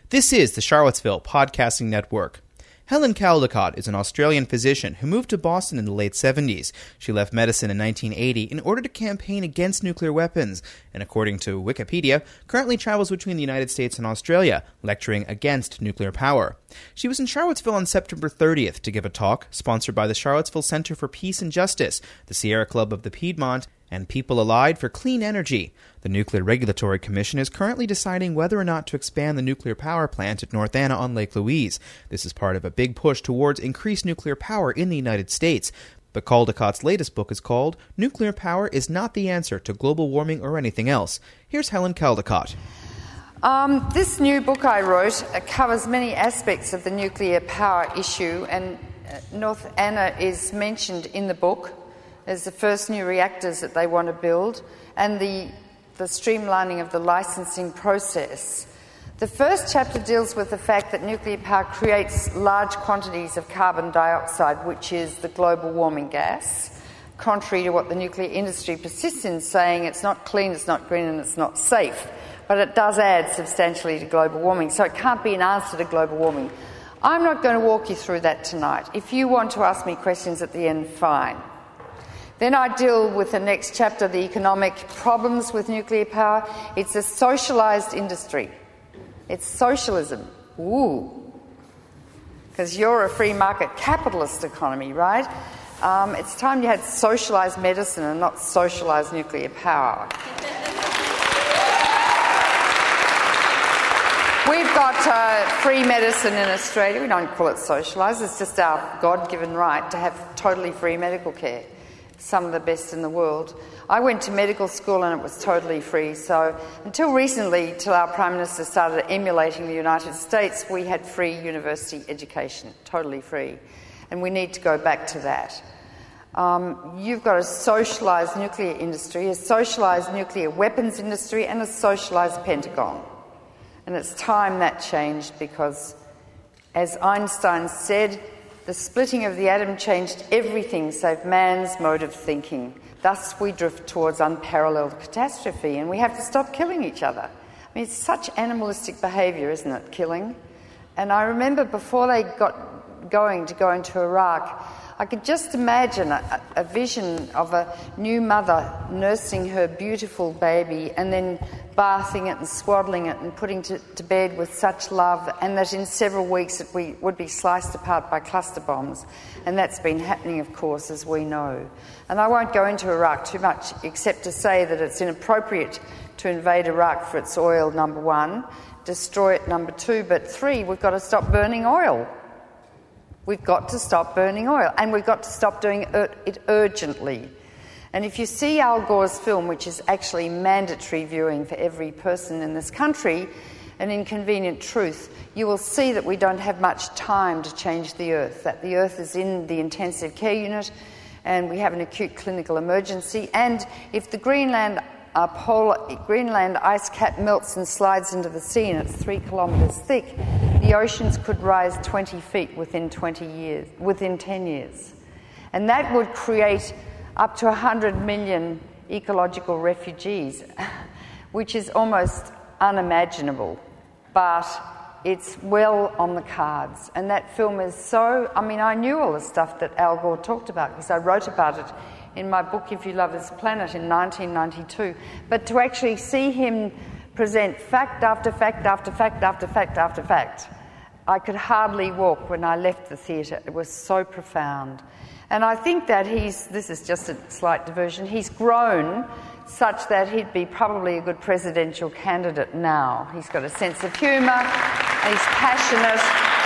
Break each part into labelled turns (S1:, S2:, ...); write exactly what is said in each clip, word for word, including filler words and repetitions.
S1: This is the Charlottesville Podcasting Network. Helen Caldicott is an Australian physician who moved to Boston in the late seventies. She left medicine in nineteen eighty in order to campaign against nuclear weapons, and according to Wikipedia, currently travels between the United States and Australia, lecturing against nuclear power. She was in Charlottesville on September thirtieth to give a talk sponsored by the Charlottesville Center for Peace and Justice, the Sierra Club of the Piedmont, and People Allied for Clean Energy. The Nuclear Regulatory Commission is currently deciding whether or not to expand the nuclear power plant at North Anna on Lake Louise. This is part of a big push towards increased nuclear power in the United States. But Caldicott's latest book is called Nuclear Power is Not the Answer to Global Warming or Anything Else. Here's Helen Caldicott.
S2: Um, this new book I wrote uh, covers many aspects of the nuclear power issue, and uh, North Anna is mentioned in the book as the first new reactors that they want to build, and the, the streamlining of the licensing process. The first chapter deals with the fact that nuclear power creates large quantities of carbon dioxide, which is the global warming gas, contrary to what the nuclear industry persists in, saying it's not clean, it's not green, and it's not safe. But it does add substantially to global warming, so it can't be an answer to global warming. I'm not going to walk you through that tonight. If you want to ask me questions at the end, fine. Then I deal with the next chapter, the economic problems with nuclear power. It's a socialised industry. It's socialism. Ooh. Because you're a free market capitalist economy, right? Um, it's time you had socialised medicine and not socialised nuclear power. We've got uh, free medicine in Australia. We don't call it socialised. It's just our God-given right to have totally free medical care. Some of the best in the world. I went to medical school and it was totally free. So until recently, till our Prime Minister started emulating the United States, we had free university education, totally free. And we need to go back to that. Um, you've got a socialised nuclear industry, a socialised nuclear weapons industry, and a socialised Pentagon. And it's time that changed because, as Einstein said, the splitting of the atom changed everything save man's mode of thinking. Thus we drift towards unparalleled catastrophe, and we have to stop killing each other. I mean, it's such animalistic behaviour, isn't it, killing? And I remember before they got going to go into Iraq, I could just imagine a, a vision of a new mother nursing her beautiful baby and then bathing it and swaddling it and putting it to, to bed with such love, and that in several weeks it we, would be sliced apart by cluster bombs. And that's been happening, of course, as we know. And I won't go into Iraq too much, except to say that it's inappropriate to invade Iraq for its oil, number one, destroy it, number two, but three, we've got to stop burning oil. We've got to stop burning oil, and we've got to stop doing it urgently. And if you see Al Gore's film, which is actually mandatory viewing for every person in this country, An Inconvenient Truth, you will see that we don't have much time to change the Earth, that the Earth is in the intensive care unit and we have an acute clinical emergency. And if the Greenland uh, polar, Greenland ice cap melts and slides into the sea and it's three kilometres thick, the oceans could rise twenty feet within twenty years, within ten years. And that would create up to one hundred million ecological refugees, which is almost unimaginable, but it's well on the cards. And that film is so... I mean, I knew all the stuff that Al Gore talked about because I wrote about it in my book, If You Love This Planet, in nineteen ninety-two. But to actually see him present fact after fact after fact after fact after fact, I could hardly walk when I left the theatre. It was so profound. And I think that he's, this is just a slight diversion, he's grown such that he'd be probably a good presidential candidate now. He's got a sense of humour, he's passionate.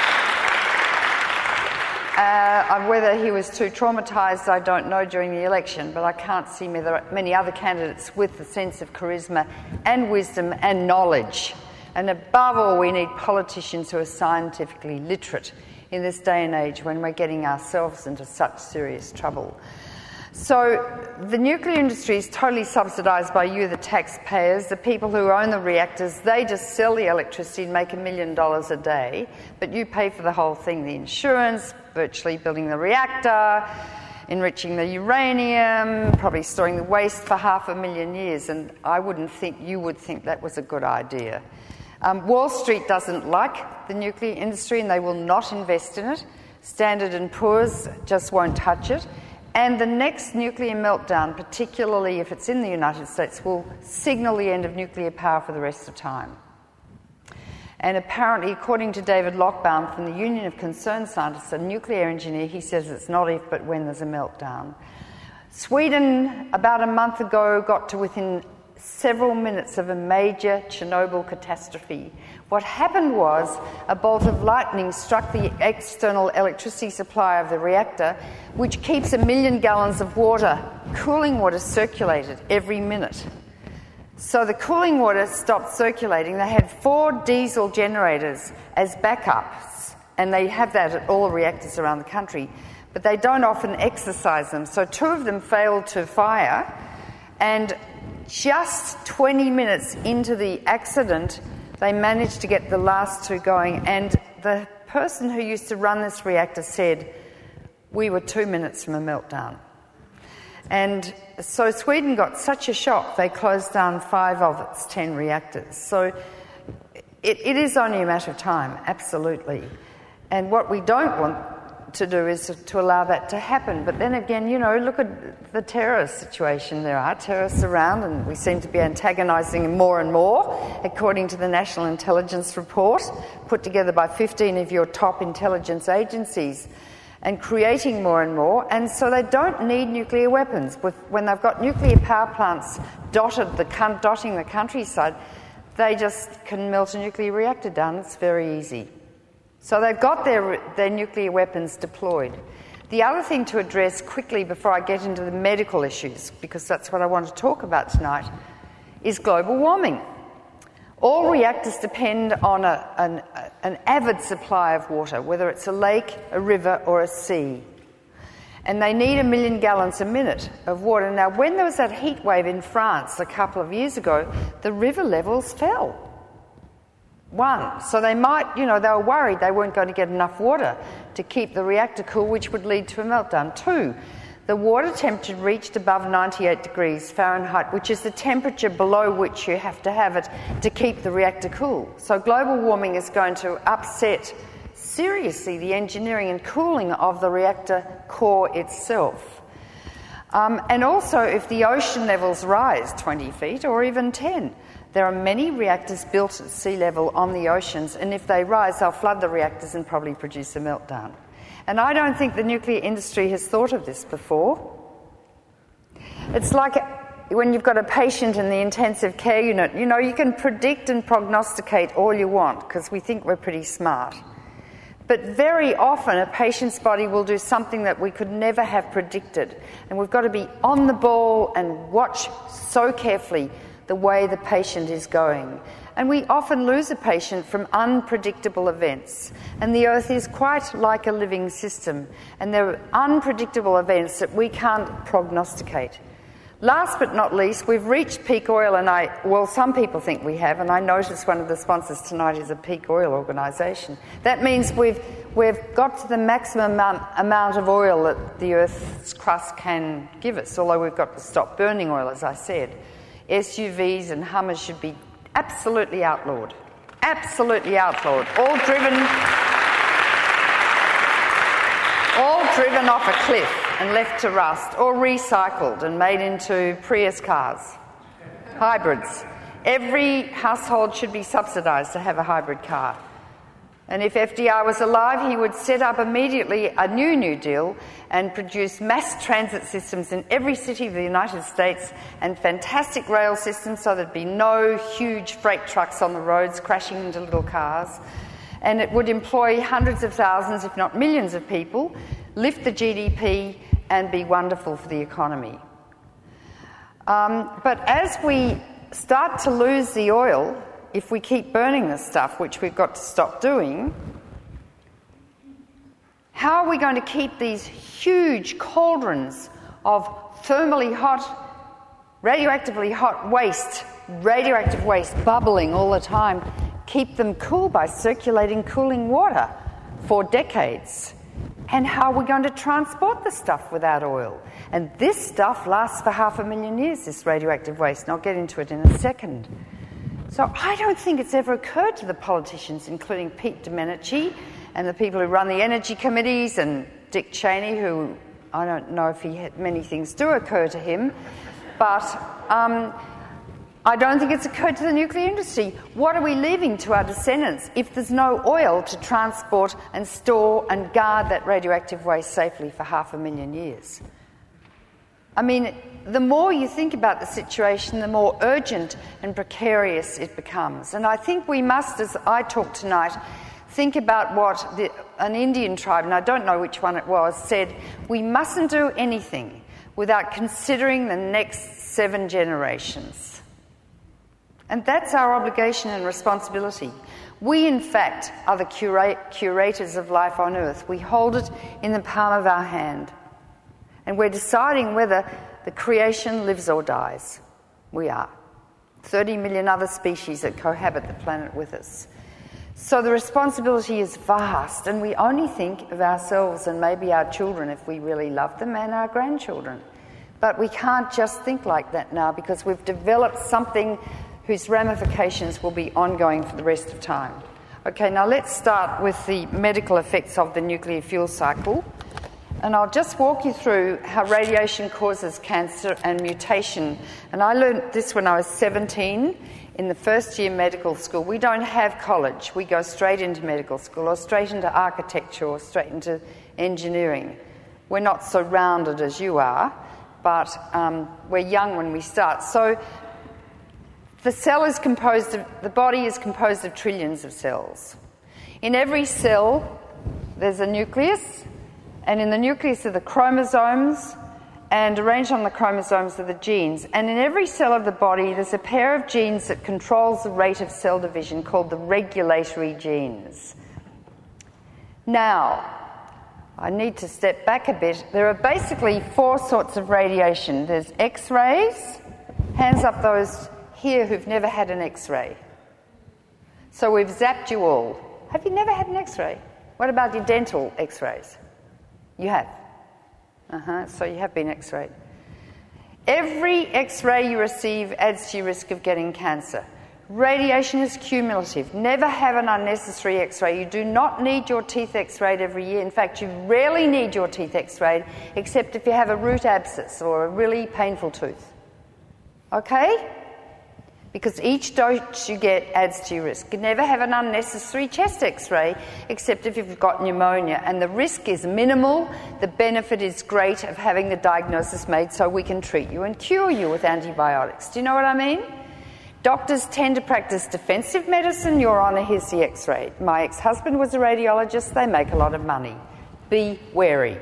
S2: Uh, whether he was too traumatised, I don't know, during the election, but I can't see many other candidates with a sense of charisma and wisdom and knowledge. And above all, we need politicians who are scientifically literate in this day and age when we're getting ourselves into such serious trouble. So the nuclear industry is totally subsidised by you, the taxpayers. The people who own the reactors, they just sell the electricity and make a million dollars a day, but you pay for the whole thing, the insurance, virtually building the reactor, enriching the uranium, probably storing the waste for half a million years, and I wouldn't think you would think that was a good idea. Um, Wall Street doesn't like the nuclear industry and they will not invest in it. Standard and Poor's just won't touch it. And the next nuclear meltdown, particularly if it's in the United States, will signal the end of nuclear power for the rest of time. And apparently, according to David Lockbaum from the Union of Concerned Scientists, a nuclear engineer, he says it's not if but when there's a meltdown. Sweden, about a month ago, got to within several minutes of a major Chernobyl catastrophe. What happened was a bolt of lightning struck the external electricity supply of the reactor, which keeps a million gallons of water, cooling water, circulated every minute. So the cooling water stopped circulating. They had four diesel generators as backups, and they have that at all the reactors around the country, but they don't often exercise them. So two of them failed to fire, and just twenty minutes into the accident, they managed to get the last two going, and the person who used to run this reactor said, we were two minutes from a meltdown. And so Sweden got such a shock, they closed down five of its ten reactors. So it, it is only a matter of time, absolutely. And what we don't want to do is to allow that to happen. But then again, you know, look at the terrorist situation. There are terrorists around and we seem to be antagonising them more and more, according to the National Intelligence Report, put together by fifteen of your top intelligence agencies, and creating more and more. And so they don't need nuclear weapons. With, when they've got nuclear power plants dotted the, dotting the countryside, they just can melt a nuclear reactor down. It's very easy. So they've got their, their nuclear weapons deployed. The other thing to address quickly before I get into the medical issues, because that's what I want to talk about tonight, is global warming. All reactors depend on a, an, an avid supply of water, whether it's a lake, a river or a sea. And they need a million gallons a minute of water. Now, when there was that heat wave in France a couple of years ago, the river levels fell. One. So they might, you know, they were worried they weren't going to get enough water to keep the reactor cool, which would lead to a meltdown. Two, the water temperature reached above ninety-eight degrees Fahrenheit, which is the temperature below which you have to have it to keep the reactor cool. So global warming is going to upset seriously the engineering and cooling of the reactor core itself. Um, and also, if the ocean levels rise twenty feet or even ten, there are many reactors built at sea level on the oceans, and if they rise, they'll flood the reactors and probably produce a meltdown. And I don't think the nuclear industry has thought of this before. It's like when you've got a patient in the intensive care unit, you know, you can predict and prognosticate all you want because we think we're pretty smart. But very often a patient's body will do something that we could never have predicted. And we've got to be on the ball and watch so carefully the way the patient is going. And we often lose a patient from unpredictable events. And the Earth is quite like a living system. And there are unpredictable events that we can't prognosticate. Last but not least, we've reached peak oil, and I, well, some people think we have, and I notice one of the sponsors tonight is a peak oil organisation. That means we've, we've got to the maximum amount, amount of oil that the Earth's crust can give us, although we've got to stop burning oil, as I said. S U Vs and Hummers should be absolutely outlawed. Absolutely outlawed. All driven, all driven off a cliff and left to rust, or recycled and made into Prius cars. Hybrids. Every household should be subsidised to have a hybrid car. And if F D R was alive, he would set up immediately a new New Deal and produce mass transit systems in every city of the United States and fantastic rail systems so there'd be no huge freight trucks on the roads crashing into little cars. And it would employ hundreds of thousands, if not millions of people, lift the G D P and be wonderful for the economy. Um, but as we start to lose the oil, if we keep burning this stuff, which we've got to stop doing, how are we going to keep these huge cauldrons of thermally hot, radioactively hot waste, radioactive waste bubbling all the time, keep them cool by circulating cooling water for decades? And how are we going to transport the stuff without oil? And this stuff lasts for half a million years, this radioactive waste, and I'll get into it in a second. So I don't think it's ever occurred to the politicians, including Pete Domenici and the people who run the energy committees and Dick Cheney, who I don't know if he had many things do occur to him, but um, I don't think it's occurred to the nuclear industry. What are we leaving to our descendants if there's no oil to transport and store and guard that radioactive waste safely for half a million years? I mean, the more you think about the situation, the more urgent and precarious it becomes. And I think we must, as I talk tonight, think about what the, an Indian tribe, and I don't know which one it was, said, we mustn't do anything without considering the next seven generations. And that's our obligation and responsibility. We, in fact, are the cura- curators of life on Earth. We hold it in the palm of our hand. And we're deciding whether the creation lives or dies. We are. thirty million other species that cohabit the planet with us. So the responsibility is vast, and we only think of ourselves and maybe our children if we really love them, and our grandchildren. But we can't just think like that now, because we've developed something whose ramifications will be ongoing for the rest of time. Okay, now let's start with the medical effects of the nuclear fuel cycle. And I'll just walk you through how radiation causes cancer and mutation. And I learned this when I was seventeen in the first year medical school. We don't have college. We go straight into medical school or straight into architecture or straight into engineering. We're not so rounded as you are, but um, we're young when we start. So the cell is composed of, the body is composed of trillions of cells. In every cell, there's a nucleus, and in the nucleus are the chromosomes, and arranged on the chromosomes are the genes. And in every cell of the body, there's a pair of genes that controls the rate of cell division called the regulatory genes. Now, I need to step back a bit. There are basically four sorts of radiation. There's X-rays. Hands up those here who've never had an X-ray. So we've zapped you all. Have you never had an X-ray? What about your dental X-rays? You have. Uh-huh, so you have been X-rayed. Every X-ray you receive adds to your risk of getting cancer. Radiation is cumulative. Never have an unnecessary X-ray. You do not need your teeth X-rayed every year. In fact, you rarely need your teeth X-rayed, except if you have a root abscess or a really painful tooth. Okay? Because each dose you get adds to your risk. You never have an unnecessary chest X-ray, except if you've got pneumonia. And the risk is minimal. The benefit is great of having the diagnosis made so we can treat you and cure you with antibiotics. Do you know what I mean? Doctors tend to practice defensive medicine. Your Honour, here's the X-ray. My ex-husband was a radiologist. They make a lot of money. Be wary.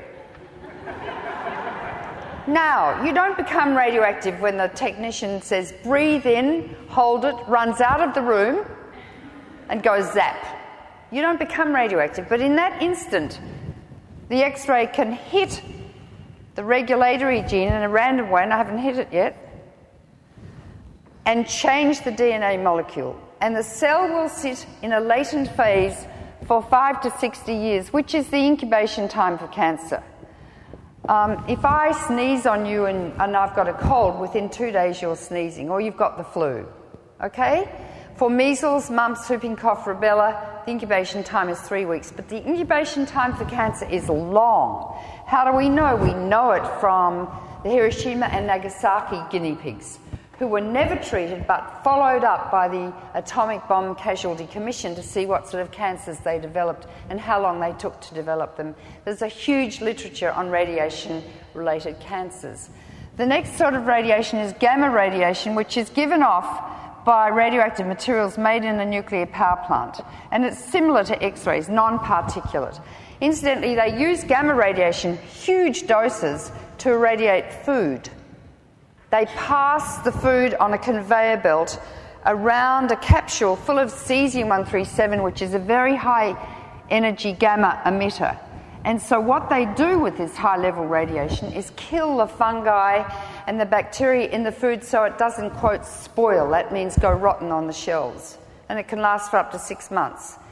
S2: Now, you don't become radioactive when the technician says, breathe in, hold it, runs out of the room, and goes zap. You don't become radioactive. But in that instant, the X-ray can hit the regulatory gene in a random way, and I haven't hit it yet, and change the D N A molecule. And the cell will sit in a latent phase for five to sixty years, which is the incubation time for cancer. Um, if I sneeze on you and, and I've got a cold, within two days you're sneezing, or you've got the flu, okay? For measles, mumps, whooping cough, rubella, the incubation time is three weeks, but the incubation time for cancer is long. How do we know? We know it from the Hiroshima and Nagasaki guinea pigs, who were never treated but followed up by the Atomic Bomb Casualty Commission to see what sort of cancers they developed and how long they took to develop them. There's a huge literature on radiation-related cancers. The next sort of radiation is gamma radiation, which is given off by radioactive materials made in a nuclear power plant. And it's similar to X-rays, non-particulate. Incidentally, they use gamma radiation, huge doses, to irradiate food. They pass the food on a conveyor belt around a capsule full of cesium one thirty-seven, which is a very high energy gamma emitter. And so what they do with this high-level radiation is kill the fungi and the bacteria in the food so it doesn't, quote, spoil. That means go rotten on the shelves. And it can last for up to six months.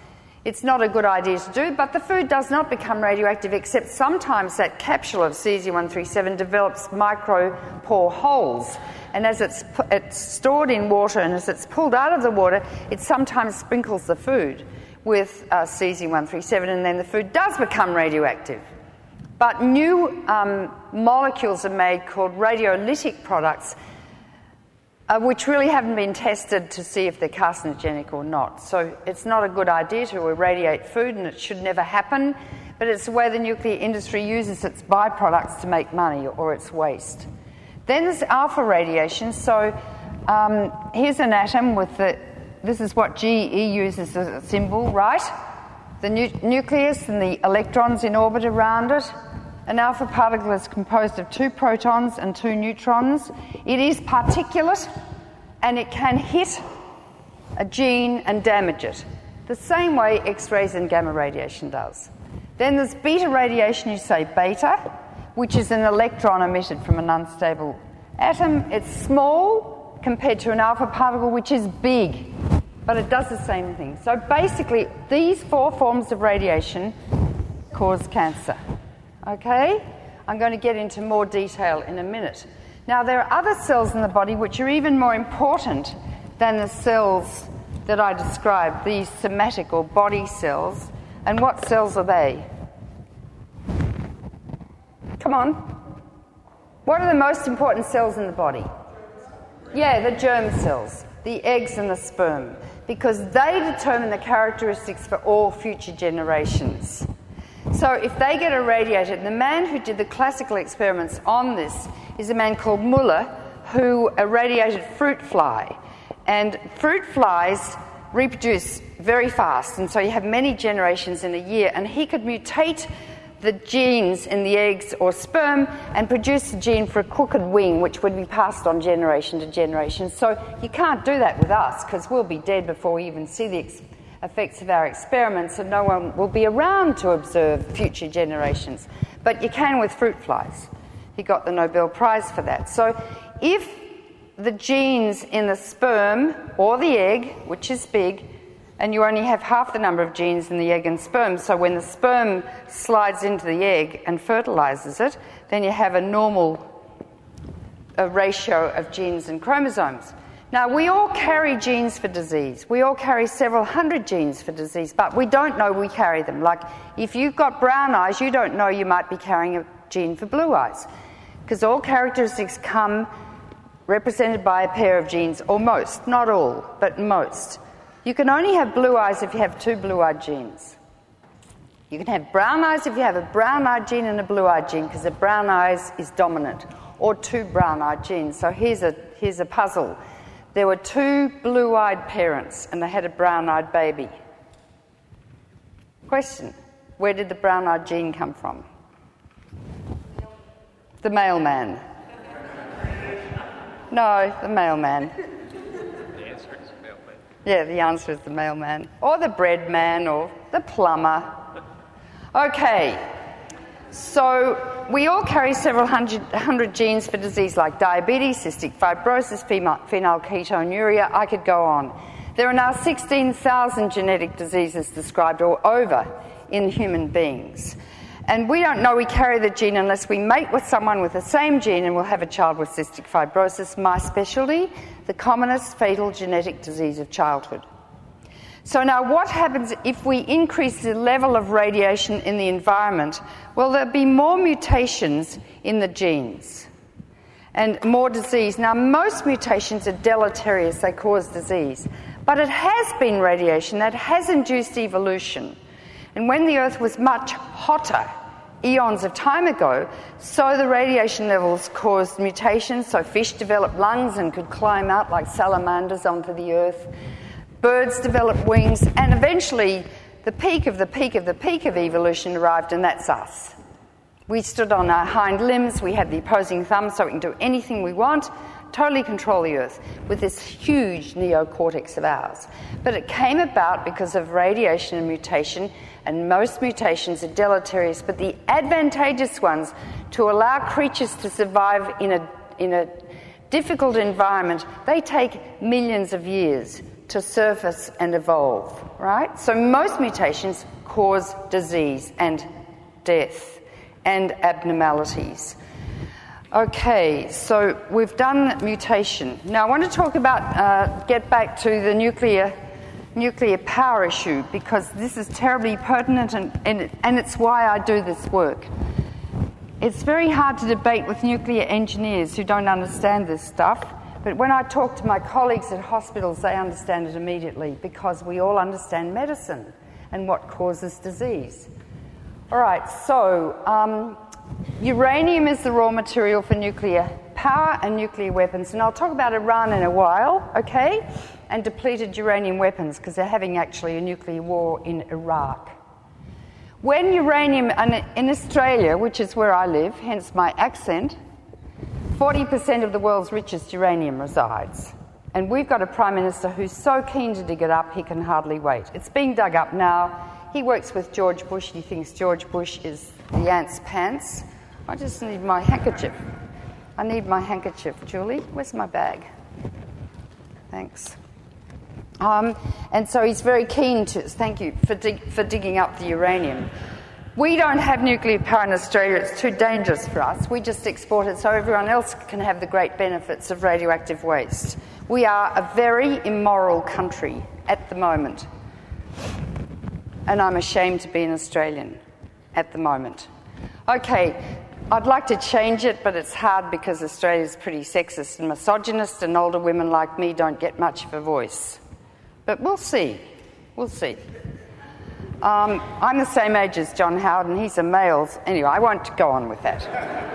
S2: It's not a good idea to do, but the food does not become radioactive, except sometimes that capsule of cesium one thirty-seven develops micropore holes. And as it's, it's stored in water and as it's pulled out of the water, it sometimes sprinkles the food with uh, cesium one thirty-seven, and then the food does become radioactive. But new um, molecules are made called radiolytic products, uh, which really haven't been tested to see if they're carcinogenic or not. So it's not a good idea to irradiate food, and it should never happen, but it's the way the nuclear industry uses its byproducts to make money, or its waste. Then there's alpha radiation. So um, here's an atom with the, this is what G E uses as a symbol, right? The nu- nucleus and the electrons in orbit around it. An alpha particle is composed of two protons and two neutrons. It is particulate, and it can hit a gene and damage it, the same way X-rays and gamma radiation does. Then there's beta radiation, you say beta, which is an electron emitted from an unstable atom. It's small compared to an alpha particle, which is big, but it does the same thing. So basically, these four forms of radiation cause cancer. Okay? I'm going to get into more detail in a minute. Now, there are other cells in the body which are even more important than the cells that I described, these somatic or body cells. And what cells are they? Come on. What are the most important cells in the body? Yeah, the germ cells, the eggs and the sperm, because they determine the characteristics for all future generations. So if they get irradiated, the man who did the classical experiments on this is a man called Muller, who irradiated fruit fly. And fruit flies reproduce very fast, and so you have many generations in a year, and he could mutate the genes in the eggs or sperm and produce a gene for a crooked wing, which would be passed on generation to generation. So you can't do that with us, because we'll be dead before we even see the ex- effects of our experiments, and no one will be around to observe future generations. But you can with fruit flies. He got the Nobel Prize for that. So if the genes in the sperm or the egg, which is big, and you only have half the number of genes in the egg and sperm, so when the sperm slides into the egg and fertilizes it, then you have a normal a ratio of genes and chromosomes. Now, we all carry genes for disease. We all carry several hundred genes for disease, but we don't know we carry them. Like, if you've got brown eyes, you don't know you might be carrying a gene for blue eyes, because all characteristics come represented by a pair of genes, or most, not all, but most. You can only have blue eyes if you have two blue-eyed genes. You can have brown eyes if you have a brown-eyed gene and a blue-eyed gene, because the brown eyes is dominant, or two brown-eyed genes. So here's a, here's a puzzle. There were two blue-eyed parents, and they had a brown-eyed baby. Question: where did the brown-eyed gene come from? The mailman. No, the mailman. Yeah, the answer is the mailman, or the bread man, or the plumber. Okay, so we all carry several hundred, hundred genes for disease like diabetes, cystic fibrosis, phenylketonuria. I could go on. There are now sixteen thousand genetic diseases described all over in human beings. And we don't know we carry the gene unless we mate with someone with the same gene, and we'll have a child with cystic fibrosis, my specialty, the commonest fatal genetic disease of childhood. So now what happens if we increase the level of radiation in the environment? Well, there'll be more mutations in the genes and more disease. Now, most mutations are deleterious, they cause disease. But it has been radiation that has induced evolution. And when the Earth was much hotter, eons of time ago, so the radiation levels caused mutations, so fish developed lungs and could climb out like salamanders onto the Earth. Birds developed wings, and eventually the peak of the peak of the peak of evolution arrived, and that's us. We stood on our hind limbs, we had the opposing thumb, so we can do anything we want, totally control the Earth with this huge neocortex of ours. But it came about because of radiation and mutation, and most mutations are deleterious, but the advantageous ones to allow creatures to survive in a, in a difficult environment, they take millions of years to surface and evolve, right? So most mutations cause disease and death and abnormalities. Okay, so we've done mutation. Now I want to talk about, uh, get back to the nuclear nuclear power issue, because this is terribly pertinent, and, and, and it's why I do this work. It's very hard to debate with nuclear engineers who don't understand this stuff, but when I talk to my colleagues at hospitals, they understand it immediately, because we all understand medicine and what causes disease. All right, so um, uranium is the raw material for nuclear power and nuclear weapons, and I'll talk about Iran in a while, okay, and depleted uranium weapons, because they're having actually a nuclear war in Iraq. When uranium, in Australia, which is where I live, hence my accent, forty percent of the world's richest uranium resides. And we've got a Prime Minister who's so keen to dig it up, he can hardly wait. It's being dug up now. He works with George Bush. He thinks George Bush is the ant's pants. I just need my handkerchief. I need my handkerchief, Julie. Where's my bag? Thanks. Um, and so he's very keen to, thank you, for, dig, for digging up the uranium. We don't have nuclear power in Australia. It's too dangerous for us. We just export it so everyone else can have the great benefits of radioactive waste. We are a very immoral country at the moment. And I'm ashamed to be an Australian at the moment. Okay, I'd like to change it, but it's hard because Australia's pretty sexist and misogynist, and older women like me don't get much of a voice. But we'll see. We'll see. Um, I'm the same age as John Howard, and he's a male. Anyway, I won't go on with that.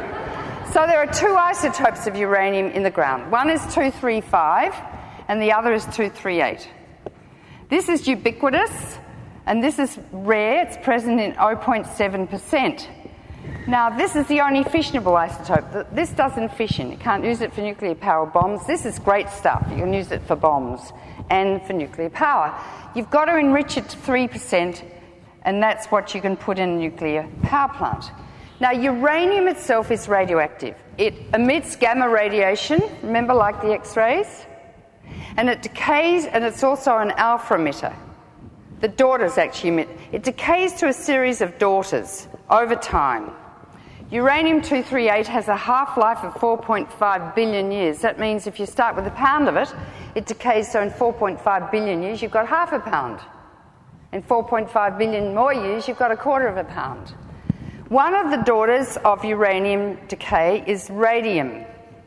S2: So there are two isotopes of uranium in the ground. One is two thirty-five, and the other is two thirty-eight. This is ubiquitous, and this is rare. It's present in zero point seven percent. Now, this is the only fissionable isotope. This doesn't fission. You can't use it for nuclear power bombs. This is great stuff. You can use it for bombs and for nuclear power. You've got to enrich it to three percent, and that's what you can put in a nuclear power plant. Now, uranium itself is radioactive. It emits gamma radiation, remember, like the X-rays? And it decays, and it's also an alpha emitter. The daughters actually emit. It decays to a series of daughters over time. Uranium two thirty-eight has a half-life of four point five billion years. That means if you start with a pound of it, it decays, so in four point five billion years you've got half a pound. In four point five billion more years you've got a quarter of a pound. One of the daughters of uranium decay is radium.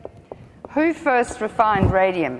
S2: Who first refined radium?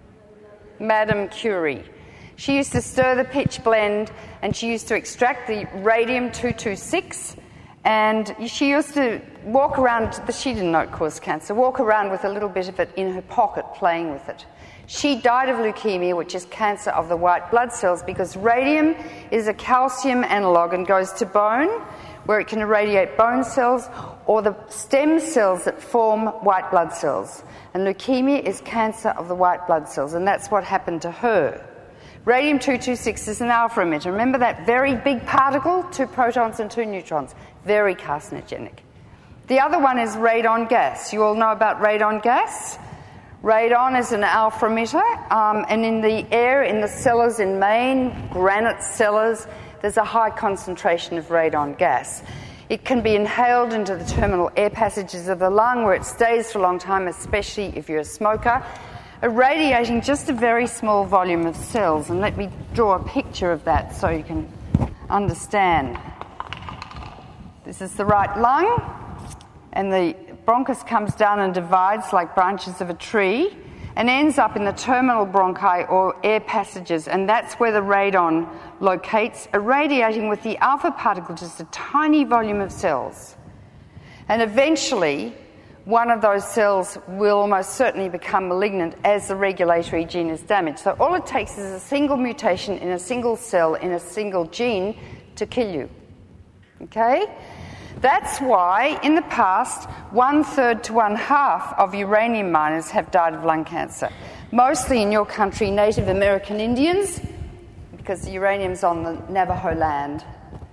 S2: Madame Curie. She used to stir the pitch blend, and she used to extract the radium two twenty-six, and she used to walk around, but she didn't know it caused cancer, walk around with a little bit of it in her pocket playing with it. She died of leukemia, which is cancer of the white blood cells, because radium is a calcium analogue and goes to bone, where it can irradiate bone cells or the stem cells that form white blood cells. And leukemia is cancer of the white blood cells, and that's what happened to her. Radium two twenty-six is an alpha emitter. Remember that very big particle, two protons and two neutrons, very carcinogenic. The other one is radon gas. You all know about radon gas? Radon is an alpha emitter, um, and in the air, in the cellars in Maine, granite cellars, there's a high concentration of radon gas. It can be inhaled into the terminal air passages of the lung, where it stays for a long time, especially if you're a smoker, irradiating just a very small volume of cells. And let me draw a picture of that so you can understand. This is the right lung, and the bronchus comes down and divides like branches of a tree and ends up in the terminal bronchi or air passages, and that's where the radon locates, irradiating with the alpha particle just a tiny volume of cells. And eventually, one of those cells will almost certainly become malignant as the regulatory gene is damaged. So all it takes is a single mutation in a single cell in a single gene to kill you. Okay? That's why, in the past, one-third to one-half of uranium miners have died of lung cancer. Mostly in your country, Native American Indians, because the uranium's on the Navajo land.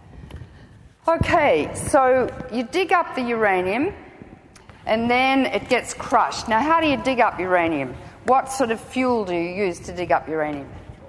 S2: Okay, so you dig up the uranium, and then it gets crushed. Now, how do you dig up uranium? What sort of fuel do you use to dig up uranium?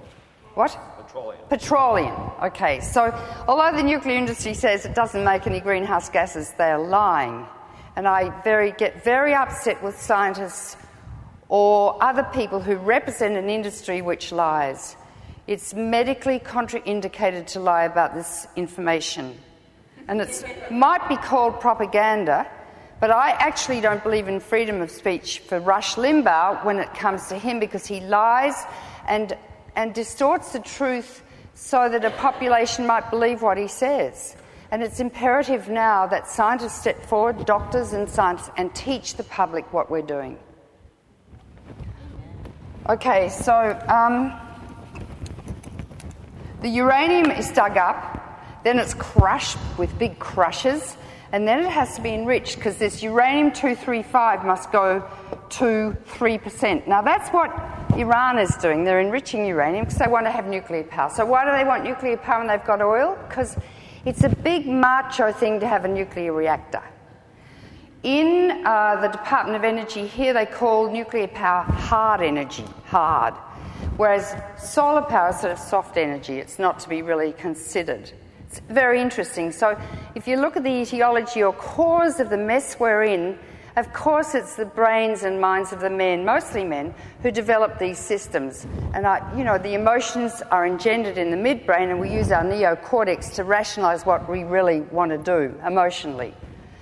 S2: What?
S3: Petroleum.
S2: Petroleum. Okay, so although the nuclear industry says it doesn't make any greenhouse gases, they're lying. And I very get very upset with scientists or other people who represent an industry which lies. It's medically contraindicated to lie about this information. And it might be called propaganda, but I actually don't believe in freedom of speech for Rush Limbaugh when it comes to him, because he lies and, and distorts the truth so that a population might believe what he says. And it's imperative now that scientists step forward, doctors and scientists, and teach the public what we're doing. Okay, so um, the uranium is dug up, then it's crushed with big crushers, and then it has to be enriched, because this uranium two thirty-five must go to three percent. Now that's what Iran is doing. They're enriching uranium because they want to have nuclear power. So why do they want nuclear power when they've got oil? Because it's a big macho thing to have a nuclear reactor. In uh, the Department of Energy here, they call nuclear power hard energy, hard, whereas solar power is sort of soft energy. It's not to be really considered. It's very interesting. So if you look at the etiology or cause of the mess we're in, of course it's the brains and minds of the men, mostly men, who develop these systems. And, I, you know, the emotions are engendered in the midbrain, and we use our neocortex to rationalise what we really want to do emotionally.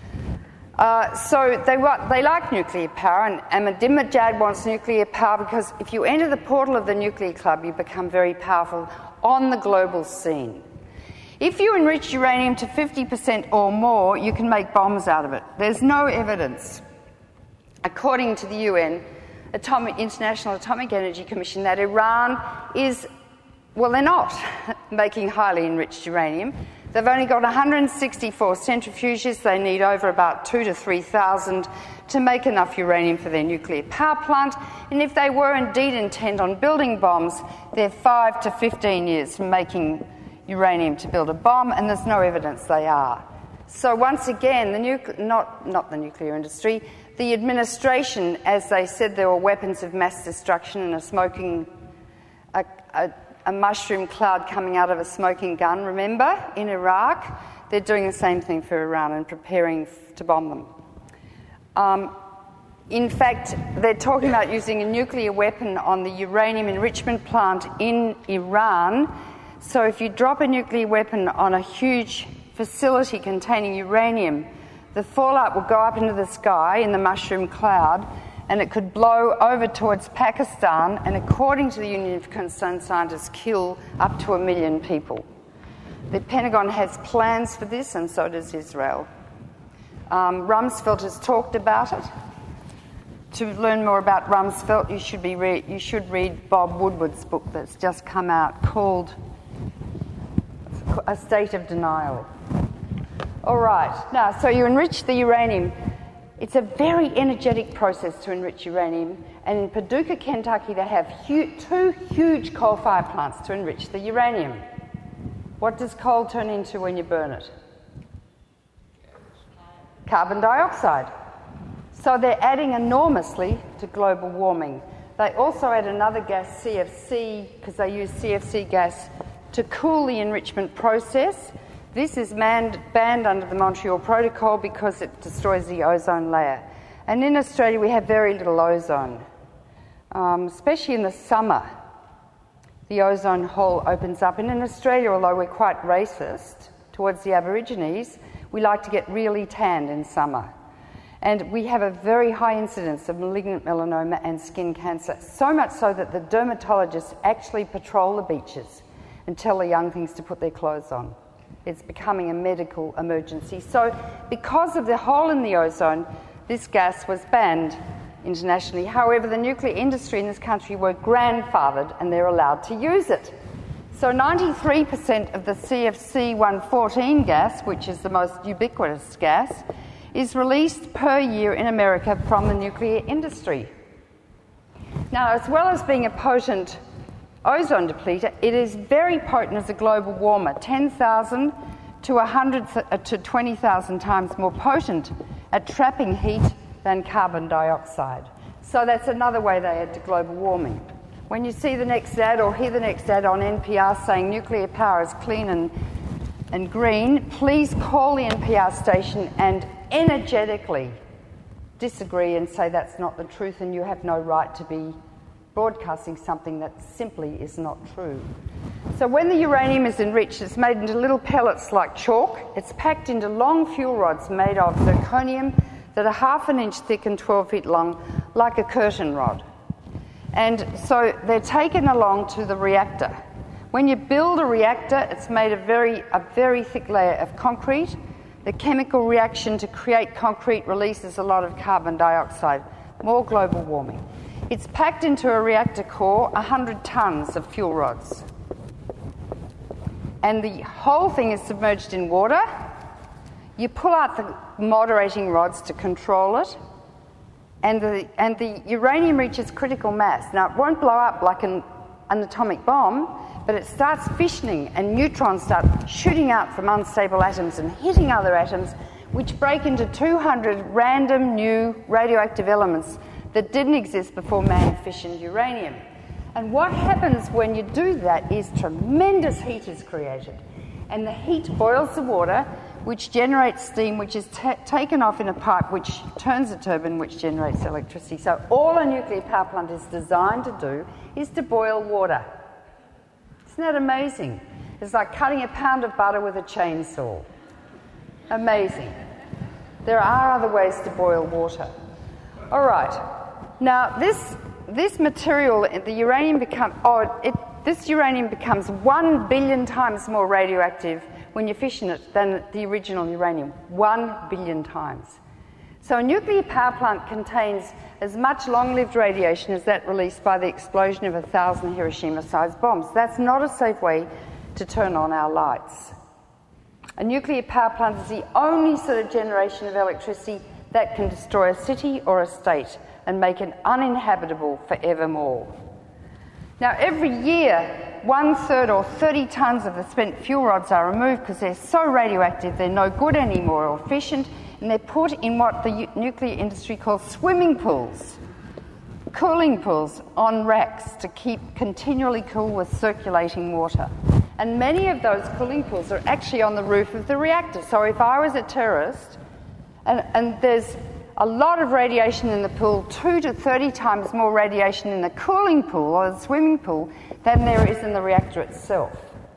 S2: Uh, so they, they like nuclear power, and Ahmadinejad wants nuclear power because if you enter the portal of the nuclear club, you become very powerful on the global scene. If you enrich uranium to fifty percent or more, you can make bombs out of it. There's no evidence, according to the U N, Atomic, International Atomic Energy Commission, that Iran is, well, they're not making highly enriched uranium. They've only got one hundred sixty-four centrifuges. They need over about two to three thousand to make enough uranium for their nuclear power plant. And if they were indeed intent on building bombs, they're five to fifteen years from making uranium to build a bomb, and there's no evidence they are. So once again, the nucle- not, not the nuclear industry, the administration, as they said there were weapons of mass destruction and a smoking, a, a, a mushroom cloud coming out of a smoking gun, remember, in Iraq? They're doing the same thing for Iran and preparing f- to bomb them. Um, in fact, they're talking about using a nuclear weapon on the uranium enrichment plant in Iran. So if you drop a nuclear weapon on a huge facility containing uranium, the fallout will go up into the sky in the mushroom cloud, and it could blow over towards Pakistan, and according to the Union of Concerned Scientists, kill up to a million people. The Pentagon has plans for this, and so does Israel. Um, Rumsfeld has talked about it. To learn more about Rumsfeld, you should, be re- you should read Bob Woodward's book that's just come out called A State of Denial. All right, now, so you enrich the uranium. It's a very energetic process to enrich uranium, and in Paducah, Kentucky, they have hu- two huge coal-fired plants to enrich the uranium. What does coal turn into when you burn it? Carbon dioxide. So they're adding enormously to global warming. They also add another gas, C F C, because they use C F C gas to cool the enrichment process. This is manned, banned under the Montreal Protocol because it destroys the ozone layer. And in Australia, we have very little ozone, um, especially in the summer. The ozone hole opens up. And in Australia, although we're quite racist towards the Aborigines, we like to get really tanned in summer. And we have a very high incidence of malignant melanoma and skin cancer, so much so that the dermatologists actually patrol the beaches and tell the young things to put their clothes on. It's becoming a medical emergency. So because of the hole in the ozone, this gas was banned internationally. However, the nuclear industry in this country were grandfathered and they're allowed to use it. So ninety-three percent of the C F C one fourteen gas, which is the most ubiquitous gas, is released per year in America from the nuclear industry. Now, as well as being a potent ozone depleter, it is very potent as a global warmer, ten thousand to one hundred to twenty thousand times more potent at trapping heat than carbon dioxide. So that's another way they add to global warming. When you see the next ad or hear the next ad on N P R saying nuclear power is clean and, and green, please call the N P R station and energetically disagree and say that's not the truth and you have no right to be broadcasting something that simply is not true. So when the uranium is enriched, it's made into little pellets like chalk. It's packed into long fuel rods made of zirconium that are half an inch thick and twelve feet long, like a curtain rod. And so they're taken along to the reactor. When you build a reactor, it's made of very, a very thick layer of concrete. The chemical reaction to create concrete releases a lot of carbon dioxide, more global warming. It's packed into a reactor core, one hundred tonnes of fuel rods. And the whole thing is submerged in water. You pull out the moderating rods to control it, and the, and the uranium reaches critical mass. Now, it won't blow up like an, an atomic bomb, but it starts fissioning, and neutrons start shooting out from unstable atoms and hitting other atoms, which break into two hundred random new radioactive elements that didn't exist before man fissioned uranium. And what happens when you do that is tremendous heat is created. And the heat boils the water, which generates steam, which is ta- taken off in a pipe, which turns a turbine, which generates electricity. So all a nuclear power plant is designed to do is to boil water. Isn't that amazing? It's like cutting a pound of butter with a chainsaw. Amazing. There are other ways to boil water. All right. Now, this this material, the uranium becomes, oh, it, this uranium becomes one billion times more radioactive when you fission it than the original uranium. One billion times. So a nuclear power plant contains as much long-lived radiation as that released by the explosion of a thousand Hiroshima-sized bombs. That's not a safe way to turn on our lights. A nuclear power plant is the only sort of generation of electricity that can destroy a city or a state and make it uninhabitable forevermore. Now, every year, one-third or thirty tonnes of the spent fuel rods are removed because they're so radioactive, they're no good anymore or efficient, and they're put in what the u- nuclear industry calls swimming pools, cooling pools on racks to keep continually cool with circulating water. And many of those cooling pools are actually on the roof of the reactor. So if I was a terrorist, and, and there's a lot of radiation in the pool, two to thirty times more radiation in the cooling pool or the swimming pool than there is in the reactor itself.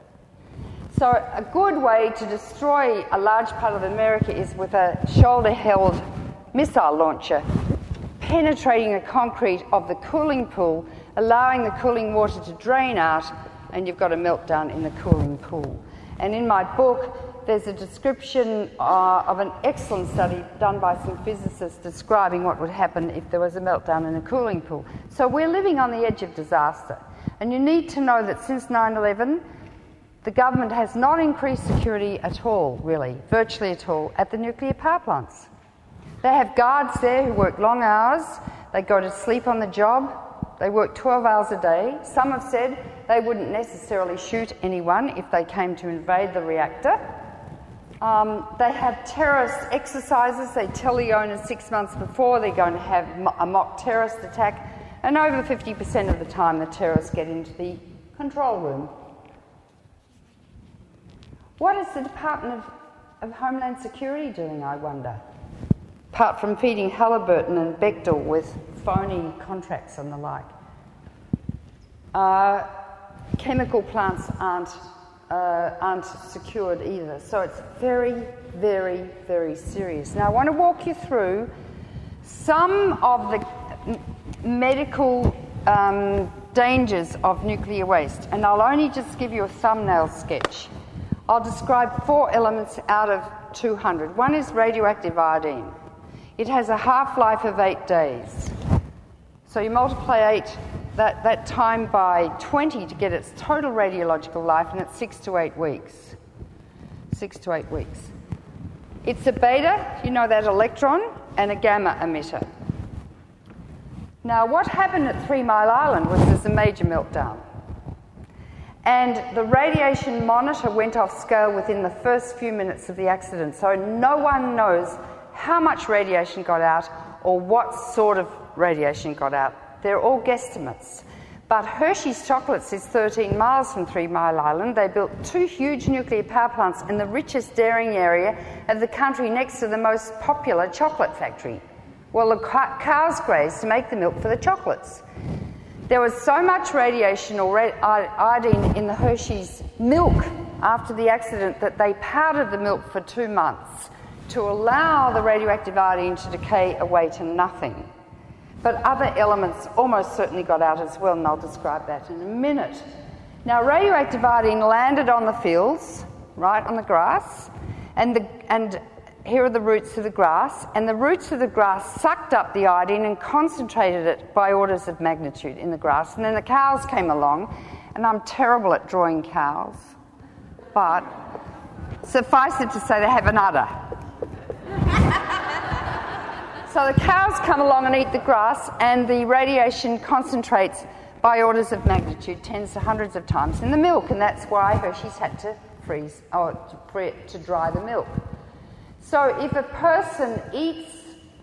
S2: So a good way to destroy a large part of America is with a shoulder-held missile launcher penetrating the concrete of the cooling pool, allowing the cooling water to drain out, and you've got a meltdown in the cooling pool. And in my book, there's a description uh, of an excellent study done by some physicists describing what would happen if there was a meltdown in a cooling pool. So we're living on the edge of disaster. And you need to know that since nine eleven, the government has not increased security at all, really, virtually at all, at the nuclear power plants. They have guards there who work long hours. They go to sleep on the job. They work twelve hours a day. Some have said they wouldn't necessarily shoot anyone if they came to invade the reactor. Um, they have terrorist exercises. They tell the owners six months before they're going to have a mock terrorist attack, and over fifty percent of the time the terrorists get into the control room. What is the Department of, of Homeland Security doing, I wonder? Apart from feeding Halliburton and Bechtel with phony contracts and the like. Uh, chemical plants aren't Uh, aren't secured either. So it's very, very, very serious. Now I want to walk you through some of the m- medical um, dangers of nuclear waste, and I'll only just give you a thumbnail sketch. I'll describe four elements out of two hundred. One is radioactive iodine. It has a half-life of eight days. So you multiply eight That, that time by twenty to get its total radiological life, and it's six to eight weeks. Six to eight weeks. It's a beta, you know, that electron, and a gamma emitter. Now, what happened at Three Mile Island was there's a major meltdown. And the radiation monitor went off scale within the first few minutes of the accident, so no one knows how much radiation got out or what sort of radiation got out. They're all guesstimates. But Hershey's Chocolates is thirteen miles from Three Mile Island. They built two huge nuclear power plants in the richest dairying area of the country next to the most popular chocolate factory. Well, the cows grazed to make the milk for the chocolates. There was so much radiation or iodine in the Hershey's milk after the accident that they powdered the milk for two months to allow the radioactive iodine to decay away to nothing. But other elements almost certainly got out as well, and I'll describe that in a minute. Now, radioactive iodine landed on the fields, right on the grass, and, the, and here are the roots of the grass, and the roots of the grass sucked up the iodine and concentrated it by orders of magnitude in the grass. And then the cows came along, and I'm terrible at drawing cows, but suffice it to say they have an udder. So the cows come along and eat the grass, and the radiation concentrates by orders of magnitude, tens to hundreds of times in the milk, and that's why Hershey's had to freeze or to, to dry the milk. So if a person eats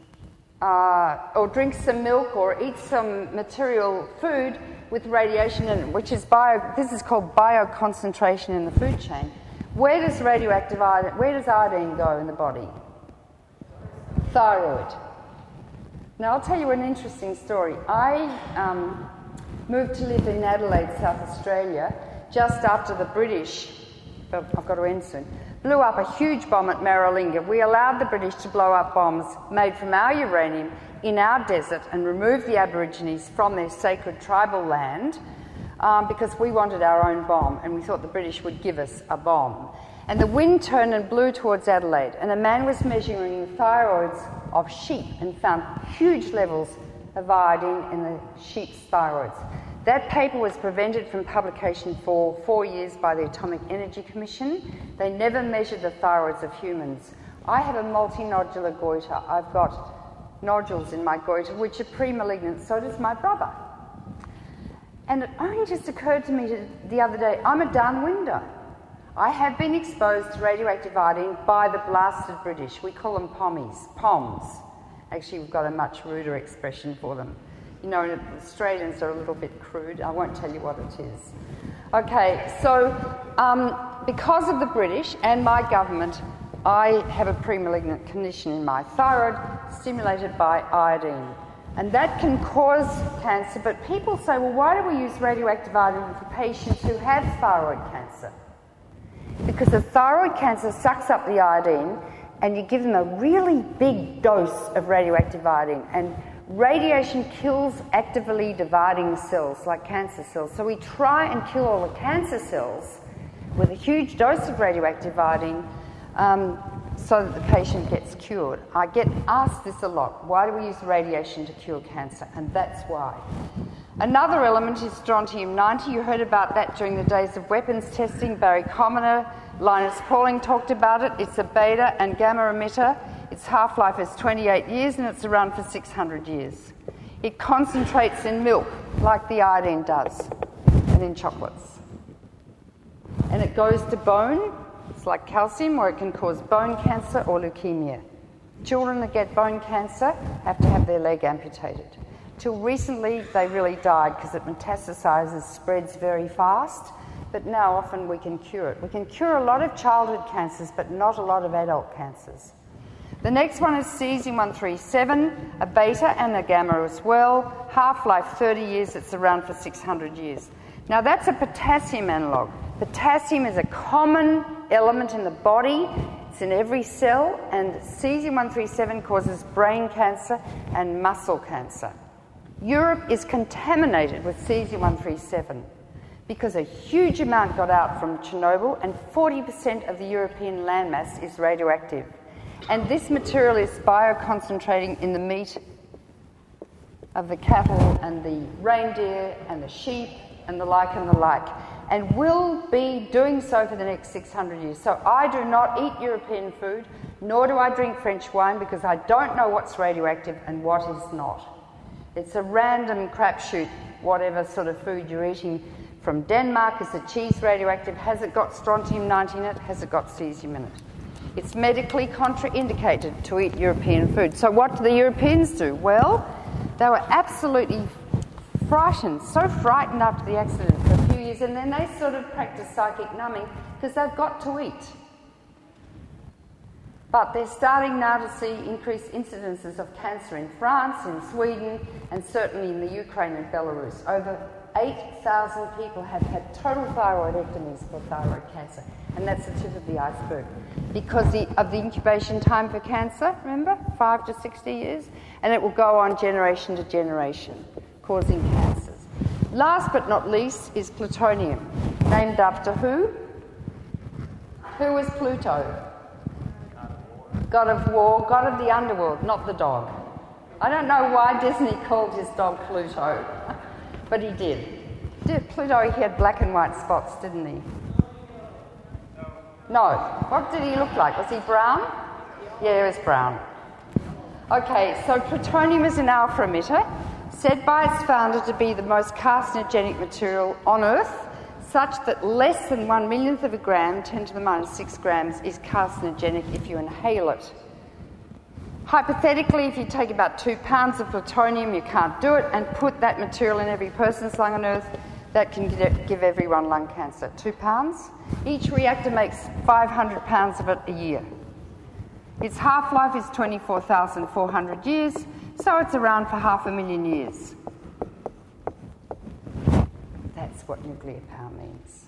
S2: uh, or drinks some milk or eats some material food with radiation in it, which is bio, this is called bioconcentration in the food chain, where does radioactive iodine, where does iodine go in the body? Thyroid. Now, I'll tell you an interesting story. I um, moved to live in Adelaide, South Australia, just after the British, but I've got to end soon, blew up a huge bomb at Maralinga. We allowed the British to blow up bombs made from our uranium in our desert and remove the Aborigines from their sacred tribal land um, because we wanted our own bomb, and we thought the British would give us a bomb. And the wind turned and blew towards Adelaide, and a man was measuring the thyroids of sheep and found huge levels of iodine in the sheep's thyroids. That paper was prevented from publication for four years by the Atomic Energy Commission. They never measured the thyroids of humans. I have a multinodular goiter. I've got nodules in my goiter which are pre-malignant, so does my brother. And it only just occurred to me the other day, I'm a downwinder. I have been exposed to radioactive iodine by the blasted British. We call them pommies, poms. Actually, we've got a much ruder expression for them. You know, Australians are a little bit crude. I won't tell you what it is. Okay, so um, because of the British and my government, I have a pre-malignant condition in my thyroid stimulated by iodine. And that can cause cancer, but people say, well, why do we use radioactive iodine for patients who have thyroid cancer? Because the thyroid cancer sucks up the iodine, and you give them a really big dose of radioactive iodine, and radiation kills actively dividing cells like cancer cells. So we try and kill all the cancer cells with a huge dose of radioactive iodine um, so that the patient gets cured. I get asked this a lot. Why do we use radiation to cure cancer? And that's why. Another element is strontium ninety. You heard about that during the days of weapons testing. Barry Commoner, Linus Pauling talked about it. It's a beta and gamma emitter. Its half-life is twenty-eight years, and it's around for six hundred years. It concentrates in milk, like the iodine does, and in chocolates. And it goes to bone. It's like calcium, or it can cause bone cancer or leukemia. Children that get bone cancer have to have their leg amputated. Till recently, they really died because it metastasizes, spreads very fast, but now often we can cure it. We can cure a lot of childhood cancers, but not a lot of adult cancers. The next one is cesium one thirty-seven, a beta and a gamma as well. Half-life thirty years, it's around for six hundred years. Now that's a potassium analogue. Potassium is a common element in the body. It's in every cell, and cesium one thirty-seven causes brain cancer and muscle cancer. Europe is contaminated with cesium one thirty-seven because a huge amount got out from Chernobyl, and forty percent of the European landmass is radioactive. And this material is bioconcentrating in the meat of the cattle and the reindeer and the sheep and the like and the like, and will be doing so for the next six hundred years. So I do not eat European food, nor do I drink French wine, because I don't know what's radioactive and what is not. It's a random crapshoot, whatever sort of food you're eating. From Denmark, is the cheese radioactive? Has it got strontium ninety in it? Has it got cesium in it? It's medically contraindicated to eat European food. So what do the Europeans do? Well, they were absolutely frightened, so frightened after the accident for a few years, and then they sort of practice psychic numbing because they've got to eat. But they're starting now to see increased incidences of cancer in France, in Sweden, and certainly in the Ukraine and Belarus. Over eight thousand people have had total thyroidectomies for thyroid cancer, and that's the tip of the iceberg. Because the, of the incubation time for cancer, remember, five to sixty years, and it will go on generation to generation, causing cancers. Last but not least is plutonium, named after who? Who was Pluto? God of war, God of the underworld, not the dog. I don't know why Disney called his dog Pluto, but he did. Did Pluto, he had black and white spots, didn't he? No. What did he look like? Was he brown? Yeah, he was brown. Okay, so plutonium is an alpha emitter, said by its founder to be the most carcinogenic material on Earth, such that less than one millionth of a gram, ten to the minus six grams, is carcinogenic if you inhale it. Hypothetically, if you take about two pounds of plutonium, you can't do it, and put that material in every person's lung on Earth, that can give everyone lung cancer. Two pounds? Each reactor makes five hundred pounds of it a year. Its half-life is twenty-four thousand four hundred years, so it's around for half a million years. That's what nuclear power means.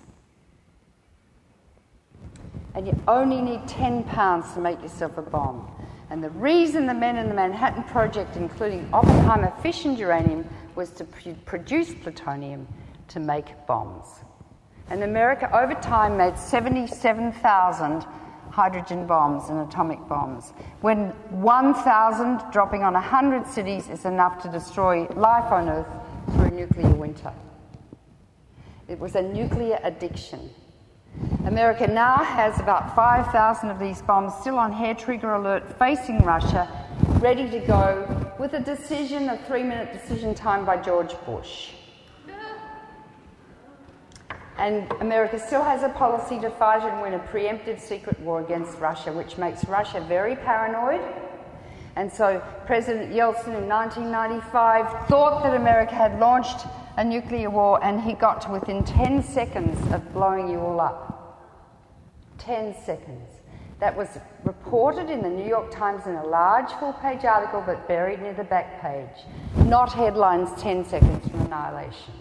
S2: And you only need ten pounds to make yourself a bomb. And the reason the men in the Manhattan Project, including Oppenheimer, fissioned uranium was to pr- produce plutonium to make bombs. And America, over time, made seventy-seven thousand hydrogen bombs and atomic bombs, when one thousand dropping on one hundred cities is enough to destroy life on Earth through a nuclear winter. It was a nuclear addiction. America now has about five thousand of these bombs still on hair trigger alert facing Russia, ready to go, with a decision, a three-minute decision time by George Bush. And America still has a policy to fight and win a preemptive secret war against Russia, which makes Russia very paranoid. And so President Yeltsin in nineteen ninety-five thought that America had launched a nuclear war, and he got to within ten seconds of blowing you all up. ten seconds. That was reported in the New York Times in a large full-page article, but buried near the back page. Not headlines, ten seconds from annihilation.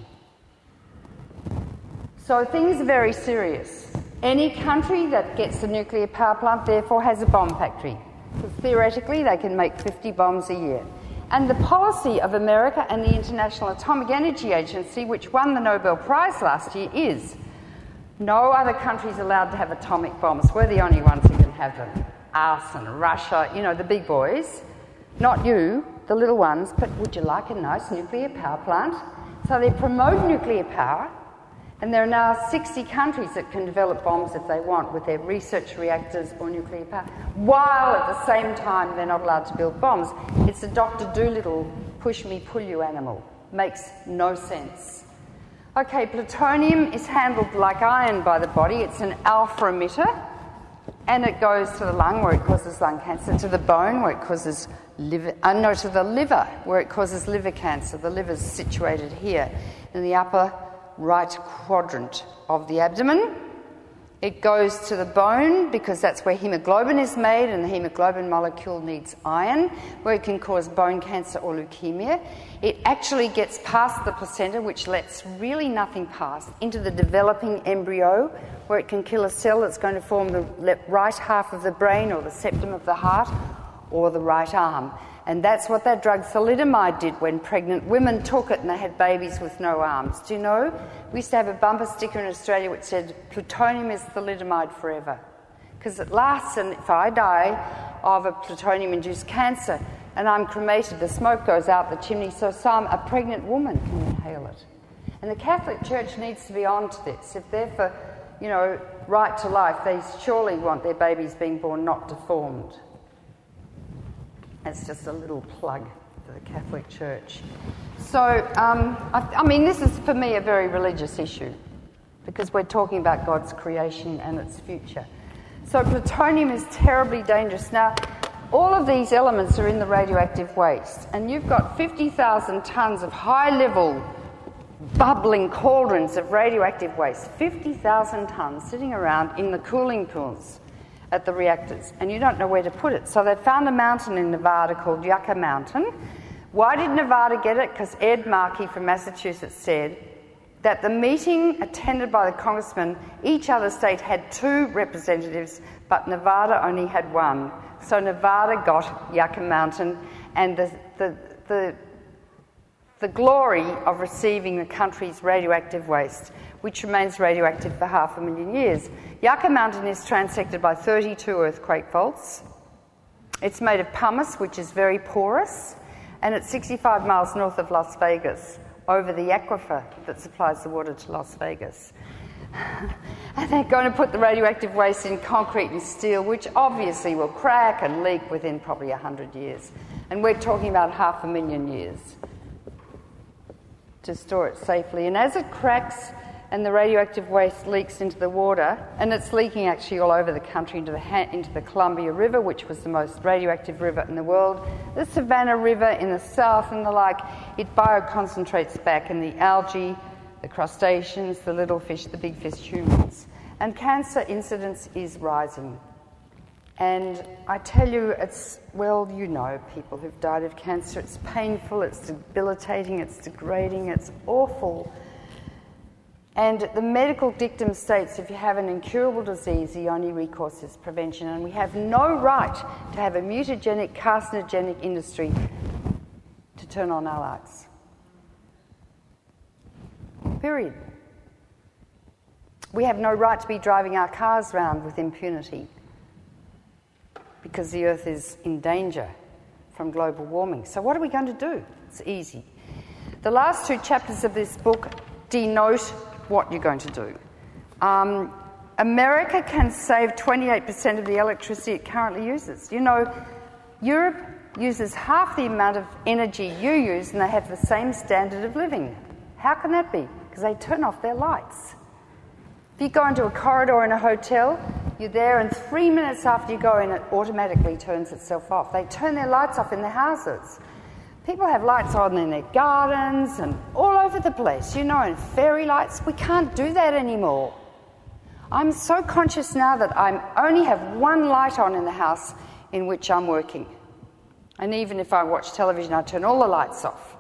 S2: So things are very serious. Any country that gets a nuclear power plant, therefore, has a bomb factory. Because theoretically, they can make fifty bombs a year. And the policy of America and the International Atomic Energy Agency, which won the Nobel Prize last year, is no other country is allowed to have atomic bombs. We're the only ones who can have them. Us and Russia, you know, the big boys. Not you, the little ones, but would you like a nice nuclear power plant? So they promote nuclear power, and there are now sixty countries that can develop bombs if they want with their research reactors or nuclear power, while at the same time they're not allowed to build bombs. It's a Doctor Dolittle push-me-pull-you animal. Makes no sense. Okay, plutonium is handled like iron by the body. It's an alpha emitter, and it goes to the lung where it causes lung cancer, to the bone where it causes liver, uh, no, to the liver where it causes liver cancer. The liver's situated here in the upper right quadrant of the abdomen. It goes to the bone because that's where hemoglobin is made, and the hemoglobin molecule needs iron, where it can cause bone cancer or leukemia. It actually gets past the placenta, which lets really nothing pass, into the developing embryo, where it can kill a cell that's going to form the right half of the brain or the septum of the heart or the right arm. And that's what that drug thalidomide did when pregnant women took it and they had babies with no arms. Do you know? We used to have a bumper sticker in Australia which said, plutonium is thalidomide forever. Because it lasts, and if I die of a plutonium-induced cancer and I'm cremated, the smoke goes out the chimney, so some, a pregnant woman can inhale it. And the Catholic Church needs to be on to this. If they're for, you know, right to life, they surely want their babies being born not deformed. That's just a little plug for the Catholic Church. So, um, I, I mean, this is, for me, a very religious issue because we're talking about God's creation and its future. So plutonium is terribly dangerous. Now, all of these elements are in the radioactive waste, and you've got fifty thousand tonnes of high-level bubbling cauldrons of radioactive waste, fifty thousand tonnes sitting around in the cooling pools at the reactors, and you don't know where to put it. So they found a mountain in Nevada called Yucca Mountain. Why did Nevada get it? Because Ed Markey from Massachusetts said that the meeting attended by the congressmen, each other state had two representatives, but Nevada only had one. So Nevada got Yucca Mountain, and the, the, the, the glory of receiving the country's radioactive waste, which remains radioactive for half a million years. Yucca Mountain is transected by thirty-two earthquake faults. It's made of pumice, which is very porous, and it's sixty-five miles north of Las Vegas, over the aquifer that supplies the water to Las Vegas. And they're going to put the radioactive waste in concrete and steel, which obviously will crack and leak within probably one hundred years. And we're talking about half a million years to store it safely. And as it cracks and the radioactive waste leaks into the water, and it's leaking actually all over the country into the, ha- into the Columbia River, which was the most radioactive river in the world, the Savannah River in the south and the like, it bioconcentrates back in the algae, the crustaceans, the little fish, the big fish, humans. And cancer incidence is rising. And I tell you, it's, well, you know people who've died of cancer. It's painful, it's debilitating, it's degrading, it's awful. And the medical dictum states if you have an incurable disease, the only recourse is prevention. And we have no right to have a mutagenic, carcinogenic industry to turn on our lights. Period. We have no right to be driving our cars around with impunity because the Earth is in danger from global warming. So what are we going to do? It's easy. The last two chapters of this book denote what you're going to do. Um, America can save twenty-eight percent of the electricity it currently uses. You know, Europe uses half the amount of energy you use and they have the same standard of living. How can that be? Because they turn off their lights. If you go into a corridor in a hotel, you're there and three minutes after you go in, it automatically turns itself off. They turn their lights off in their houses. People have lights on in their gardens and all over the place, you know, and fairy lights. We can't do that anymore. I'm so conscious now that I only have one light on in the house in which I'm working. And even if I watch television, I turn all the lights off.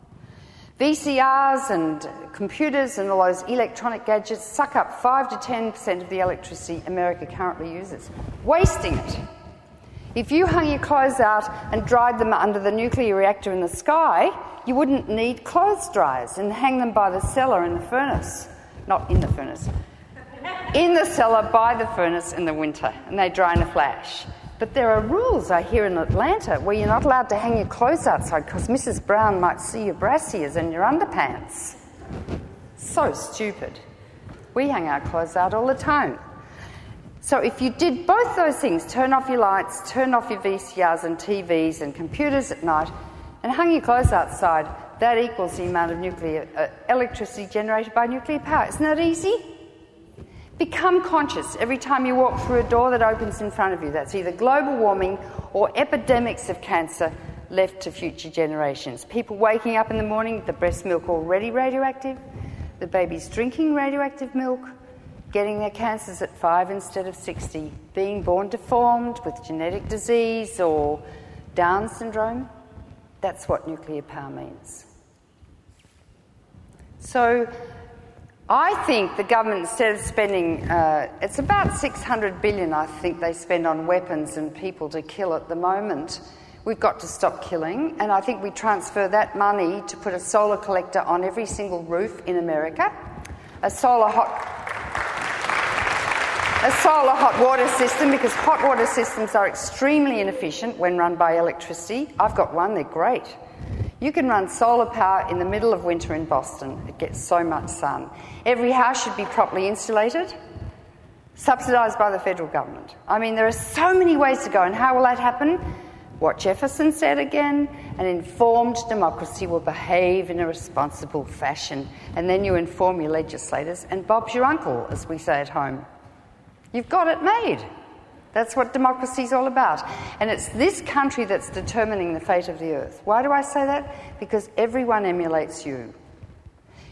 S2: V C Rs and computers and all those electronic gadgets suck up five to ten percent of the electricity America currently uses, wasting it. If you hung your clothes out and dried them under the nuclear reactor in the sky, you wouldn't need clothes dryers and hang them by the cellar in the furnace. Not in the furnace. In the cellar by the furnace in the winter, and they dry in a flash. But there are rules, I hear, in Atlanta where you're not allowed to hang your clothes outside because Missus Brown might see your brassieres and your underpants. So stupid. We hang our clothes out all the time. So if you did both those things, turn off your lights, turn off your V C Rs and T Vs and computers at night, and hung your clothes outside, that equals the amount of nuclear uh, electricity generated by nuclear power. Isn't that easy? Become conscious every time you walk through a door that opens in front of you. That's either global warming or epidemics of cancer left to future generations. People waking up in the morning, the breast milk already radioactive, the babies drinking radioactive milk, getting their cancers at five instead of sixty, being born deformed with genetic disease or Down syndrome. That's what nuclear power means. So I think the government, instead of spending, uh, it's about six hundred billion dollars I think they spend on weapons and people to kill at the moment. We've got to stop killing, and I think we transfer that money to put a solar collector on every single roof in America, a solar hot... A solar hot water system, because hot water systems are extremely inefficient when run by electricity. I've got one, they're great. You can run solar power in the middle of winter in Boston. It gets so much sun. Every house should be properly insulated, subsidised by the federal government. I mean, there are so many ways to go, and how will that happen? What Jefferson said again, an informed democracy will behave in a responsible fashion, and then you inform your legislators, and Bob's your uncle, as we say at home. You've got it made. That's what democracy is all about. And it's this country that's determining the fate of the earth. Why do I say that? Because everyone emulates you.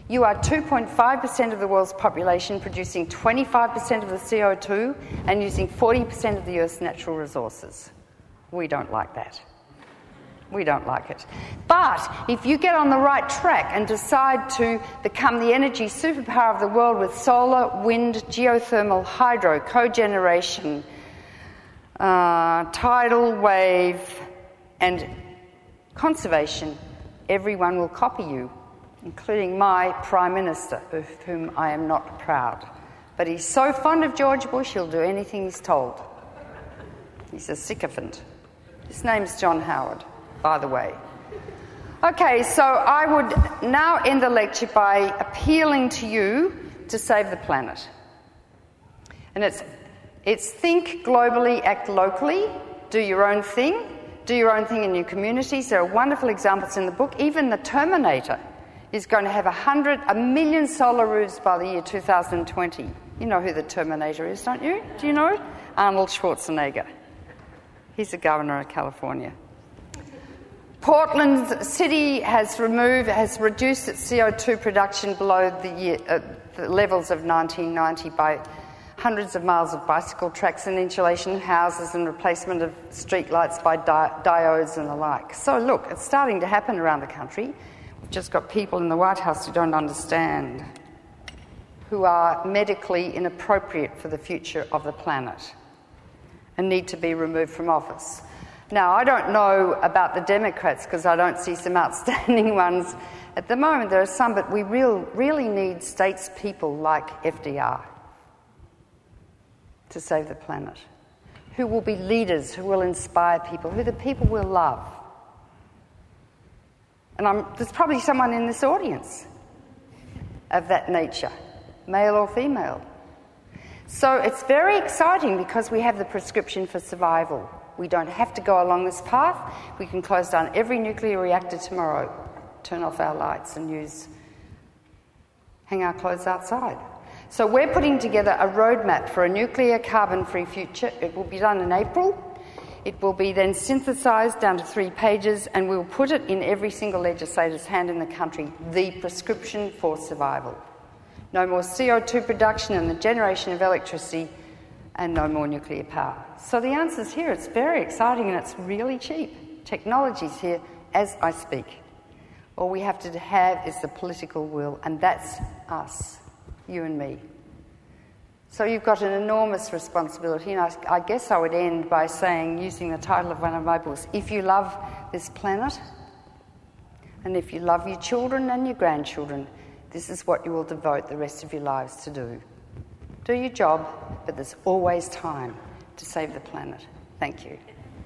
S2: You are two point five percent of the world's population, producing twenty-five percent of the C O two and using forty percent of the Earth's natural resources. We don't like that. We don't like it. But if you get on the right track and decide to become the energy superpower of the world with solar, wind, geothermal, hydro, cogeneration, uh, tidal wave, and conservation, everyone will copy you, including my Prime Minister, of whom I am not proud. But he's so fond of George Bush, he'll do anything he's told. He's a sycophant. His name's John Howard, by the way. Okay, so I would now end the lecture by appealing to you to save the planet. And it's, it's think globally, act locally, do your own thing, do your own thing in your communities. There are wonderful examples in the book. Even the Terminator is going to have a hundred, a million solar roofs by the year two thousand twenty. You know who the Terminator is, don't you? Do you know? Arnold Schwarzenegger. He's the governor of California. Portland City has removed, has reduced its C O two production below the, year, uh, the levels of nineteen ninety by hundreds of miles of bicycle tracks and insulation houses and replacement of street lights by di- diodes and the like. So look, it's starting to happen around the country. We've just got people in the White House who don't understand, who are medically inappropriate for the future of the planet and need to be removed from office. Now, I don't know about the Democrats because I don't see some outstanding ones at the moment. There are some, but we real, really need statespeople like F D R to save the planet, who will be leaders, who will inspire people, who the people will love. And I'm, there's probably someone in this audience of that nature, male or female. So it's very exciting because we have the prescription for survival. We don't have to go along this path. We can close down every nuclear reactor tomorrow, turn off our lights and use, hang our clothes outside. So we're putting together a roadmap for a nuclear carbon-free future. It will be done in April. It will be then synthesised down to three pages, and we'll put it in every single legislator's hand in the country, the prescription for survival. No more C O two production and the generation of electricity, and no more nuclear power. So the answer's here. It's very exciting and it's really cheap. Technology's here as I speak. All we have to have is the political will, and that's us, you and me. So you've got an enormous responsibility, and I, I guess I would end by saying, using the title of one of my books, if you love this planet, and if you love your children and your grandchildren, this is what you will devote the rest of your lives to do. Do your job, but there's always time to save the planet. Thank you.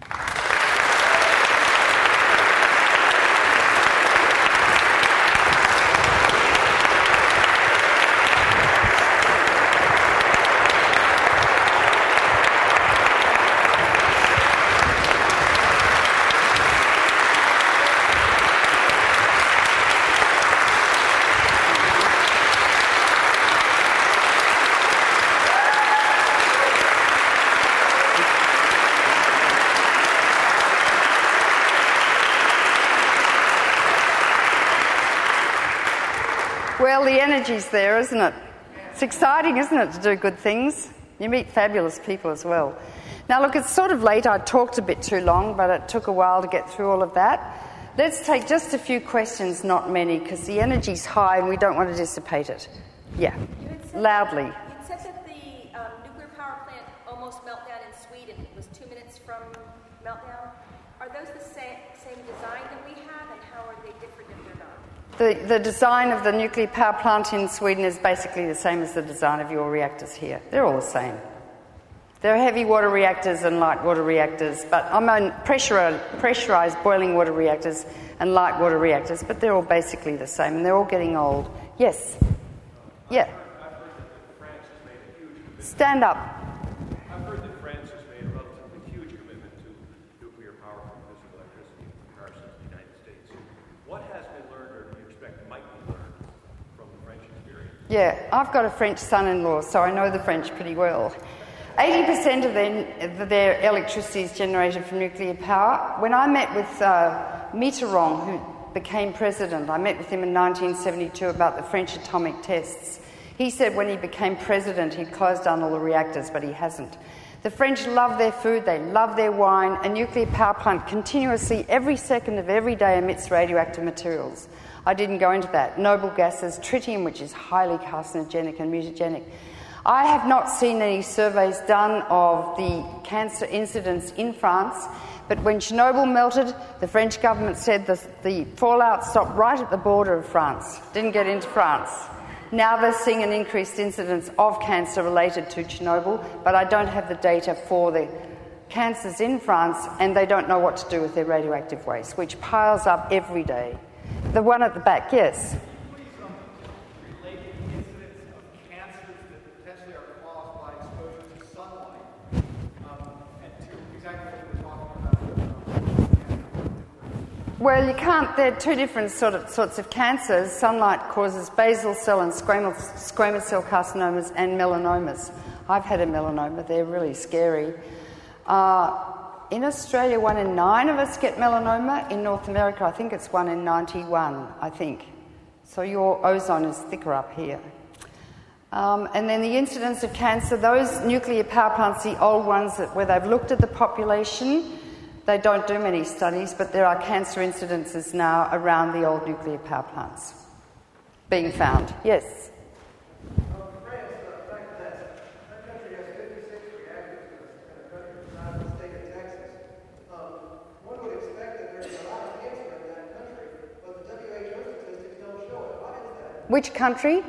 S2: Well, the energy's there, isn't it? It's exciting, isn't it, to do good things? You meet fabulous people as well. Now, look, it's sort of late. I talked a bit too long, but it took a while to get through all of that. Let's take just a few questions, not many, because the energy's high and we don't want to dissipate it. Yeah, loudly.
S3: You said that the um, nuclear power plant almost meltdown in Sweden was two minutes from meltdown. Are those the same, same design that we have, and how are they different if they're not?
S2: The, the design of the nuclear power plant in Sweden is basically the same as the design of your reactors here. They're all the same. There are heavy water reactors and light water reactors, but I mean pressure, pressurized boiling water reactors and light water reactors, but they're all basically the same, and they're all getting old. Yes? Yeah. Stand up.
S4: I've heard that France has made a relatively huge commitment to nuclear power from physical electricity in comparison to the United States. What has been learned, or do you expect might be learned from the French experience?
S2: Yeah, I've got a French son-in-law, so I know the French pretty well. eighty percent of their, their electricity is generated from nuclear power. When I met with uh, Mitterrand, who became president. I met with him in nineteen seventy-two about the French atomic tests. He said when he became president he'd close down all the reactors, but he hasn't. The French love their food, they love their wine. A nuclear power plant continuously, every second of every day, emits radioactive materials. I didn't go into that. Noble gases, tritium, which is highly carcinogenic and mutagenic. I have not seen any surveys done of the cancer incidence in France, but when Chernobyl melted, the French government said the, the fallout stopped right at the border of France, didn't get into France. Now they're seeing an increased incidence of cancer related to Chernobyl, but I don't have the data for the cancers in France, and they don't know what to do with their radioactive waste, which piles up every day. The one at the back, yes. Well, you can't. There are two different sort of, sorts of cancers. Sunlight causes basal cell and squamous, squamous cell carcinomas and melanomas. I've had a melanoma. They're really scary. Uh, in Australia, one in nine of us get melanoma. In North America, I think it's one in ninety-one, I think. So your ozone is thicker up here. Um, and then the incidence of cancer, those nuclear power plants, the old ones that, where they've looked at the population, they don't do many studies, but there are cancer incidences now around the old nuclear power plants being found. Yes?
S5: Um, France, uh, back to that. That country has fifty-six reactors in a country not in the state of Texas. Um, one would expect that there's a lot of cancer in that country, but the W H O statistics don't show it. Why is that?
S2: Which country?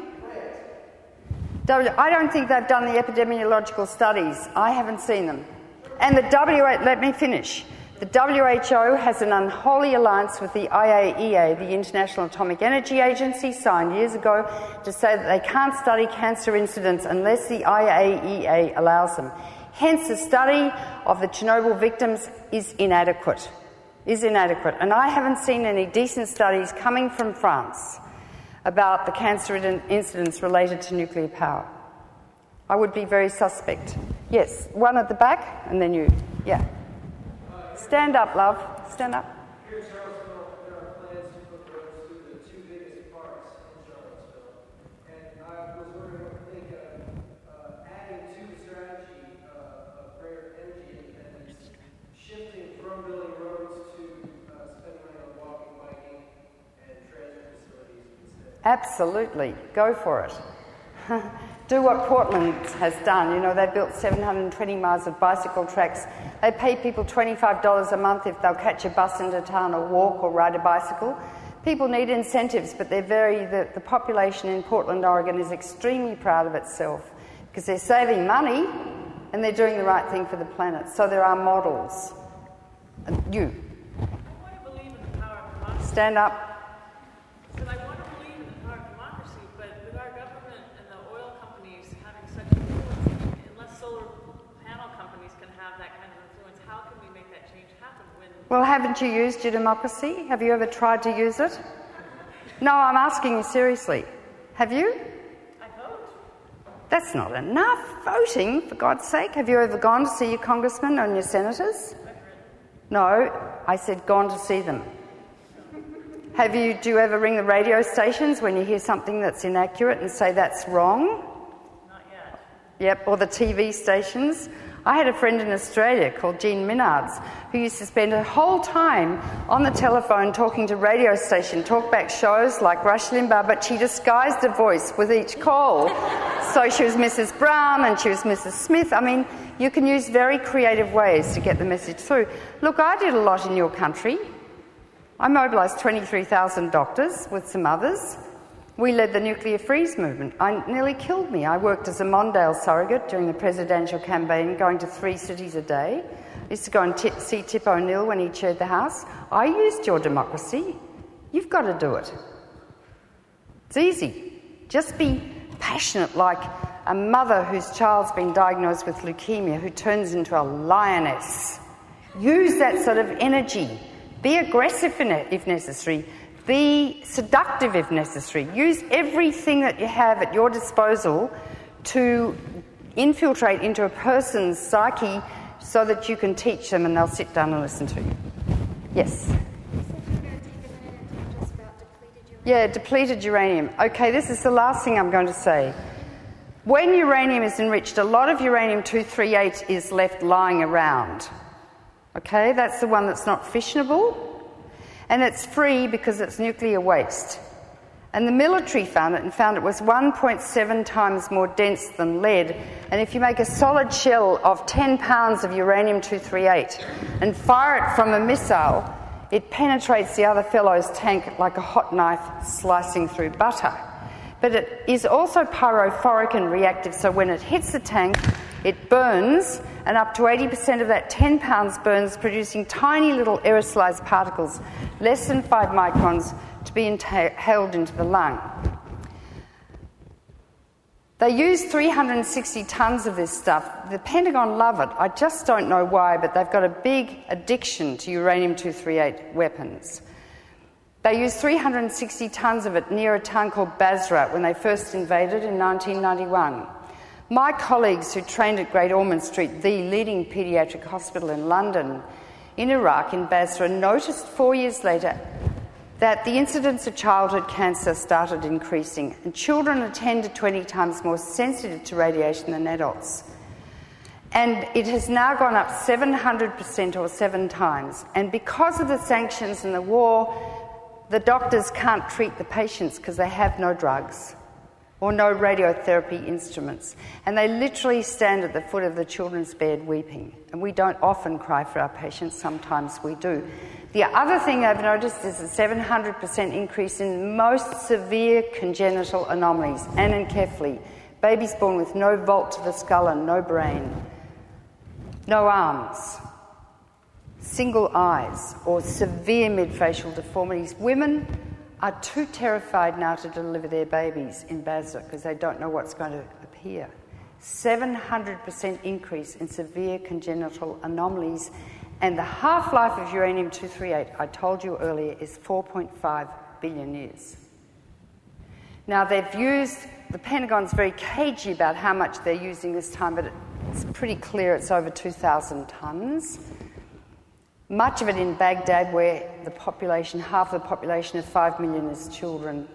S5: France.
S2: I don't think they've done the epidemiological studies. I haven't seen them. And the W H O, let me finish. The W H O has an unholy alliance with the I A E A, the International Atomic Energy Agency, signed years ago to say that they can't study cancer incidence unless the I A E A allows them. Hence, the study of the Chernobyl victims is inadequate, is inadequate. And I haven't seen any decent studies coming from France about the cancer incidence related to nuclear power. I would be very suspect. Yes, one at the back, and then you. Yeah. Stand up, love. Stand up.
S5: Here in Charlottesville, there are plans to put roads through the two biggest parks in Charlottesville. And I was wondering what you think of uh, adding to the strategy uh, of greater energy independence, shifting from building roads to uh, spending money on walking, biking, and transit facilities instead.
S2: Absolutely. Go for it. Do what Portland has done. You know, they built seven hundred twenty miles of bicycle tracks. They pay people twenty-five dollars a month if they'll catch a bus into town or walk or ride a bicycle. People need incentives, but they're very, the, the population in Portland, Oregon is extremely proud of itself because they're saving money and they're doing the right thing for the planet. So there are models. You.
S6: I want to believe in the power of democracy.
S2: Stand up.
S6: So I want to believe in the power of democracy, but with our government and the oil companies having such influence, unless solar panel companies can have that kind of influence, how can we make that change happen when...
S2: Well, haven't you used your democracy? Have you ever tried to use it? No, I'm asking you seriously. Have you?
S6: I vote.
S2: That's not enough. Voting, for God's sake. Have you ever gone to see your congressmen and your senators? No, I said gone to see them. Have you, do you ever ring the radio stations when you hear something that's inaccurate and say that's wrong?
S6: Not yet.
S2: Yep, or the T V stations. I had a friend in Australia called Jean Minards who used to spend her whole time on the telephone talking to radio station talkback shows like Rush Limbaugh, but she disguised her voice with each call. So she was Missus Brown and she was Missus Smith. I mean, you can use very creative ways to get the message through. Look, I did a lot in your country. I mobilised twenty-three thousand doctors with some others. We led the nuclear freeze movement. I nearly killed me. I worked as a Mondale surrogate during the presidential campaign, going to three cities a day. I used to go and t- see Tip O'Neill when he chaired the House. I used your democracy. You've got to do it. It's easy. Just be passionate like a mother whose child's been diagnosed with leukemia who turns into a lioness. Use that sort of energy. Be aggressive if necessary. Be seductive if necessary. Use everything that you have at your disposal to infiltrate into a person's psyche so that you can teach them and they'll sit down and listen to you. Yes? Yeah, depleted uranium. Okay, this is the last thing I'm going to say. When uranium is enriched, a lot of uranium two thirty-eight is left lying around. Okay, that's the one that's not fissionable, and it's free because it's nuclear waste. And the military found it and found it was one point seven times more dense than lead. And if you make a solid shell of ten pounds of uranium two thirty-eight and fire it from a missile, it penetrates the other fellow's tank like a hot knife slicing through butter. But it is also pyrophoric and reactive, so when it hits the tank, it burns, and up to eighty percent of that ten pounds burns, producing tiny little aerosolized particles, less than five microns, to be inhaled into the lung. They use three hundred sixty tonnes of this stuff. The Pentagon love it. I just don't know why, but they've got a big addiction to uranium two thirty-eight weapons. They used three hundred sixty tonnes of it near a town called Basra when they first invaded in nineteen ninety-one. My colleagues who trained at Great Ormond Street, the leading paediatric hospital in London, in Iraq, in Basra, noticed four years later that the incidence of childhood cancer started increasing, and children are ten to twenty times more sensitive to radiation than adults. And it has now gone up seven hundred percent or seven times. And because of the sanctions and the war, the doctors can't treat the patients because they have no drugs or no radiotherapy instruments. And they literally stand at the foot of the children's bed weeping. And we don't often cry for our patients, sometimes we do. The other thing I've noticed is a seven hundred percent increase in most severe congenital anomalies. Anencephaly, babies born with no vault to the skull and no brain, no arms, single eyes, or severe midfacial deformities. Women are too terrified now to deliver their babies in Basra because they don't know what's going to appear. seven hundred percent increase in severe congenital anomalies, and the half-life of uranium two thirty-eight, I told you earlier, is four point five billion years. Now, they've used, the Pentagon's very cagey about how much they're using this time, but it's pretty clear it's over two thousand tonnes. Much of it in Baghdad, where the population, half the population of five million is children.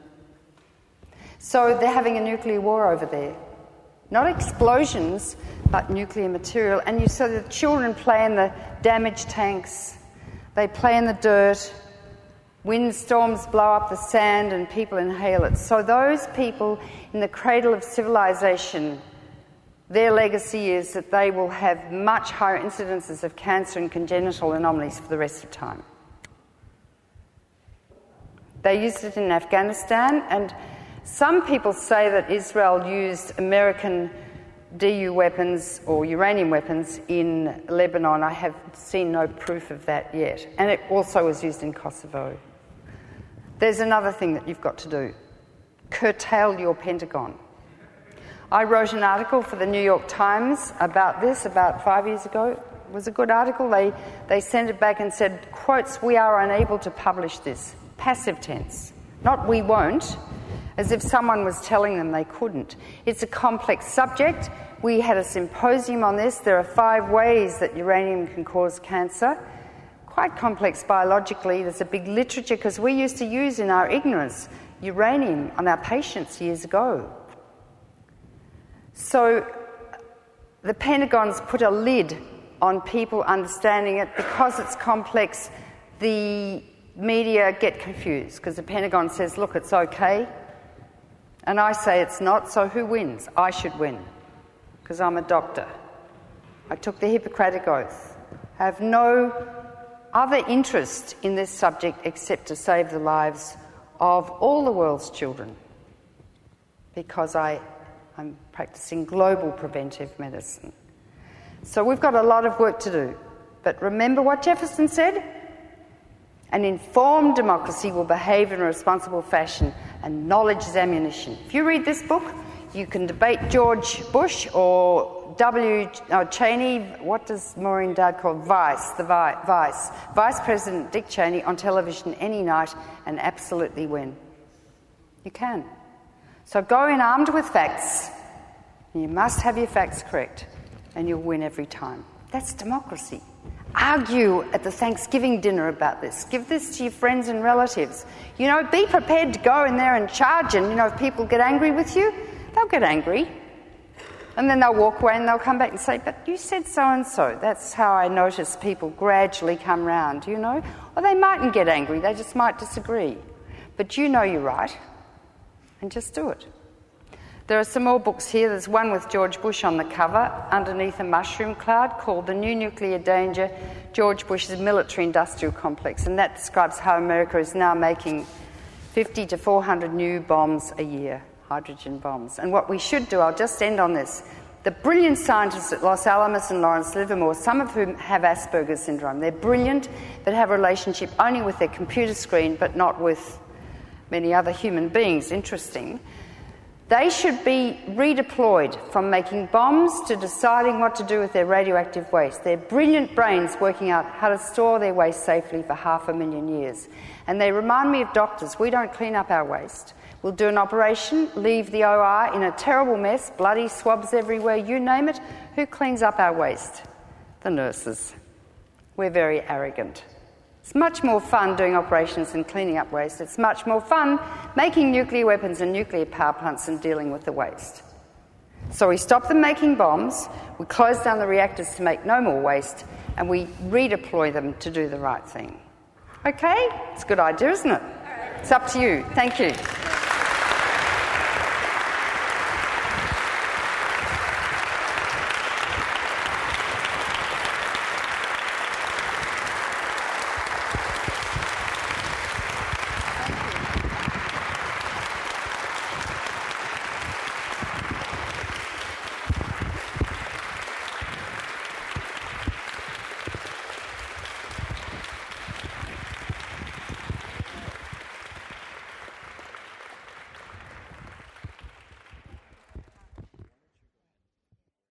S2: So they're having a nuclear war over there. Not explosions, but nuclear material. And you saw the children play in the damaged tanks. They play in the dirt. Windstorms blow up the sand and people inhale it. So those people in the cradle of civilization, their legacy is that they will have much higher incidences of cancer and congenital anomalies for the rest of time. They used it in Afghanistan, and some people say that Israel used American D U weapons or uranium weapons in Lebanon. I have seen no proof of that yet. And it also was used in Kosovo. There's another thing that you've got to do. Curtail your Pentagon. I wrote an article for the New York Times about this about five years ago. It was a good article. They, they sent it back and said, quotes, "We are unable to publish this." Passive tense. Not "we won't," as if someone was telling them they couldn't. It's a complex subject. We had a symposium on this. There are five ways that uranium can cause cancer. Quite complex biologically. There's a big literature because we used to use in our ignorance uranium on our patients years ago. So the Pentagon's put a lid on people understanding it. Because it's complex, the media get confused because the Pentagon says, look, it's okay. And I say it's not, so who wins? I should win because I'm a doctor. I took the Hippocratic Oath. I have no other interest in this subject except to save the lives of all the world's children because I I'm practicing global preventive medicine. So we've got a lot of work to do. But remember what Jefferson said? An informed democracy will behave in a responsible fashion, and knowledge is ammunition. If you read this book, you can debate George Bush or W. Oh, Cheney. What does Maureen Dowd call Vice? The Vi- Vice. Vice President Dick Cheney on television any night and absolutely win. You can. So go in armed with facts. You must have your facts correct, and you'll win every time. That's democracy. Argue at the Thanksgiving dinner about this. Give this to your friends and relatives. You know, be prepared to go in there and charge, and, you know, if people get angry with you, they'll get angry. And then they'll walk away and they'll come back and say, but you said so-and-so. That's how I notice people gradually come round, you know. Or they mightn't get angry, they just might disagree. But you know you're right, and just do it. There are some more books here. There's one with George Bush on the cover, underneath a mushroom cloud, called The New Nuclear Danger, George Bush's Military-Industrial Complex, and that describes how America is now making fifty to four hundred new bombs a year, hydrogen bombs. And what we should do, I'll just end on this, the brilliant scientists at Los Alamos and Lawrence Livermore, some of whom have Asperger's syndrome, they're brilliant, but have a relationship only with their computer screen, but not with many other human beings. Interesting. They should be redeployed from making bombs to deciding what to do with their radioactive waste. They're brilliant brains working out how to store their waste safely for half a million years. And they remind me of doctors. We don't clean up our waste. We'll do an operation, leave the O R in a terrible mess, bloody swabs everywhere, you name it. Who cleans up our waste? The nurses. We're very arrogant. It's much more fun doing operations than cleaning up waste. It's much more fun making nuclear weapons and nuclear power plants and dealing with the waste. So we stop them making bombs, we close down the reactors to make no more waste, and we redeploy them to do the right thing. Okay? It's a good idea, isn't it? It's up to you. Thank you.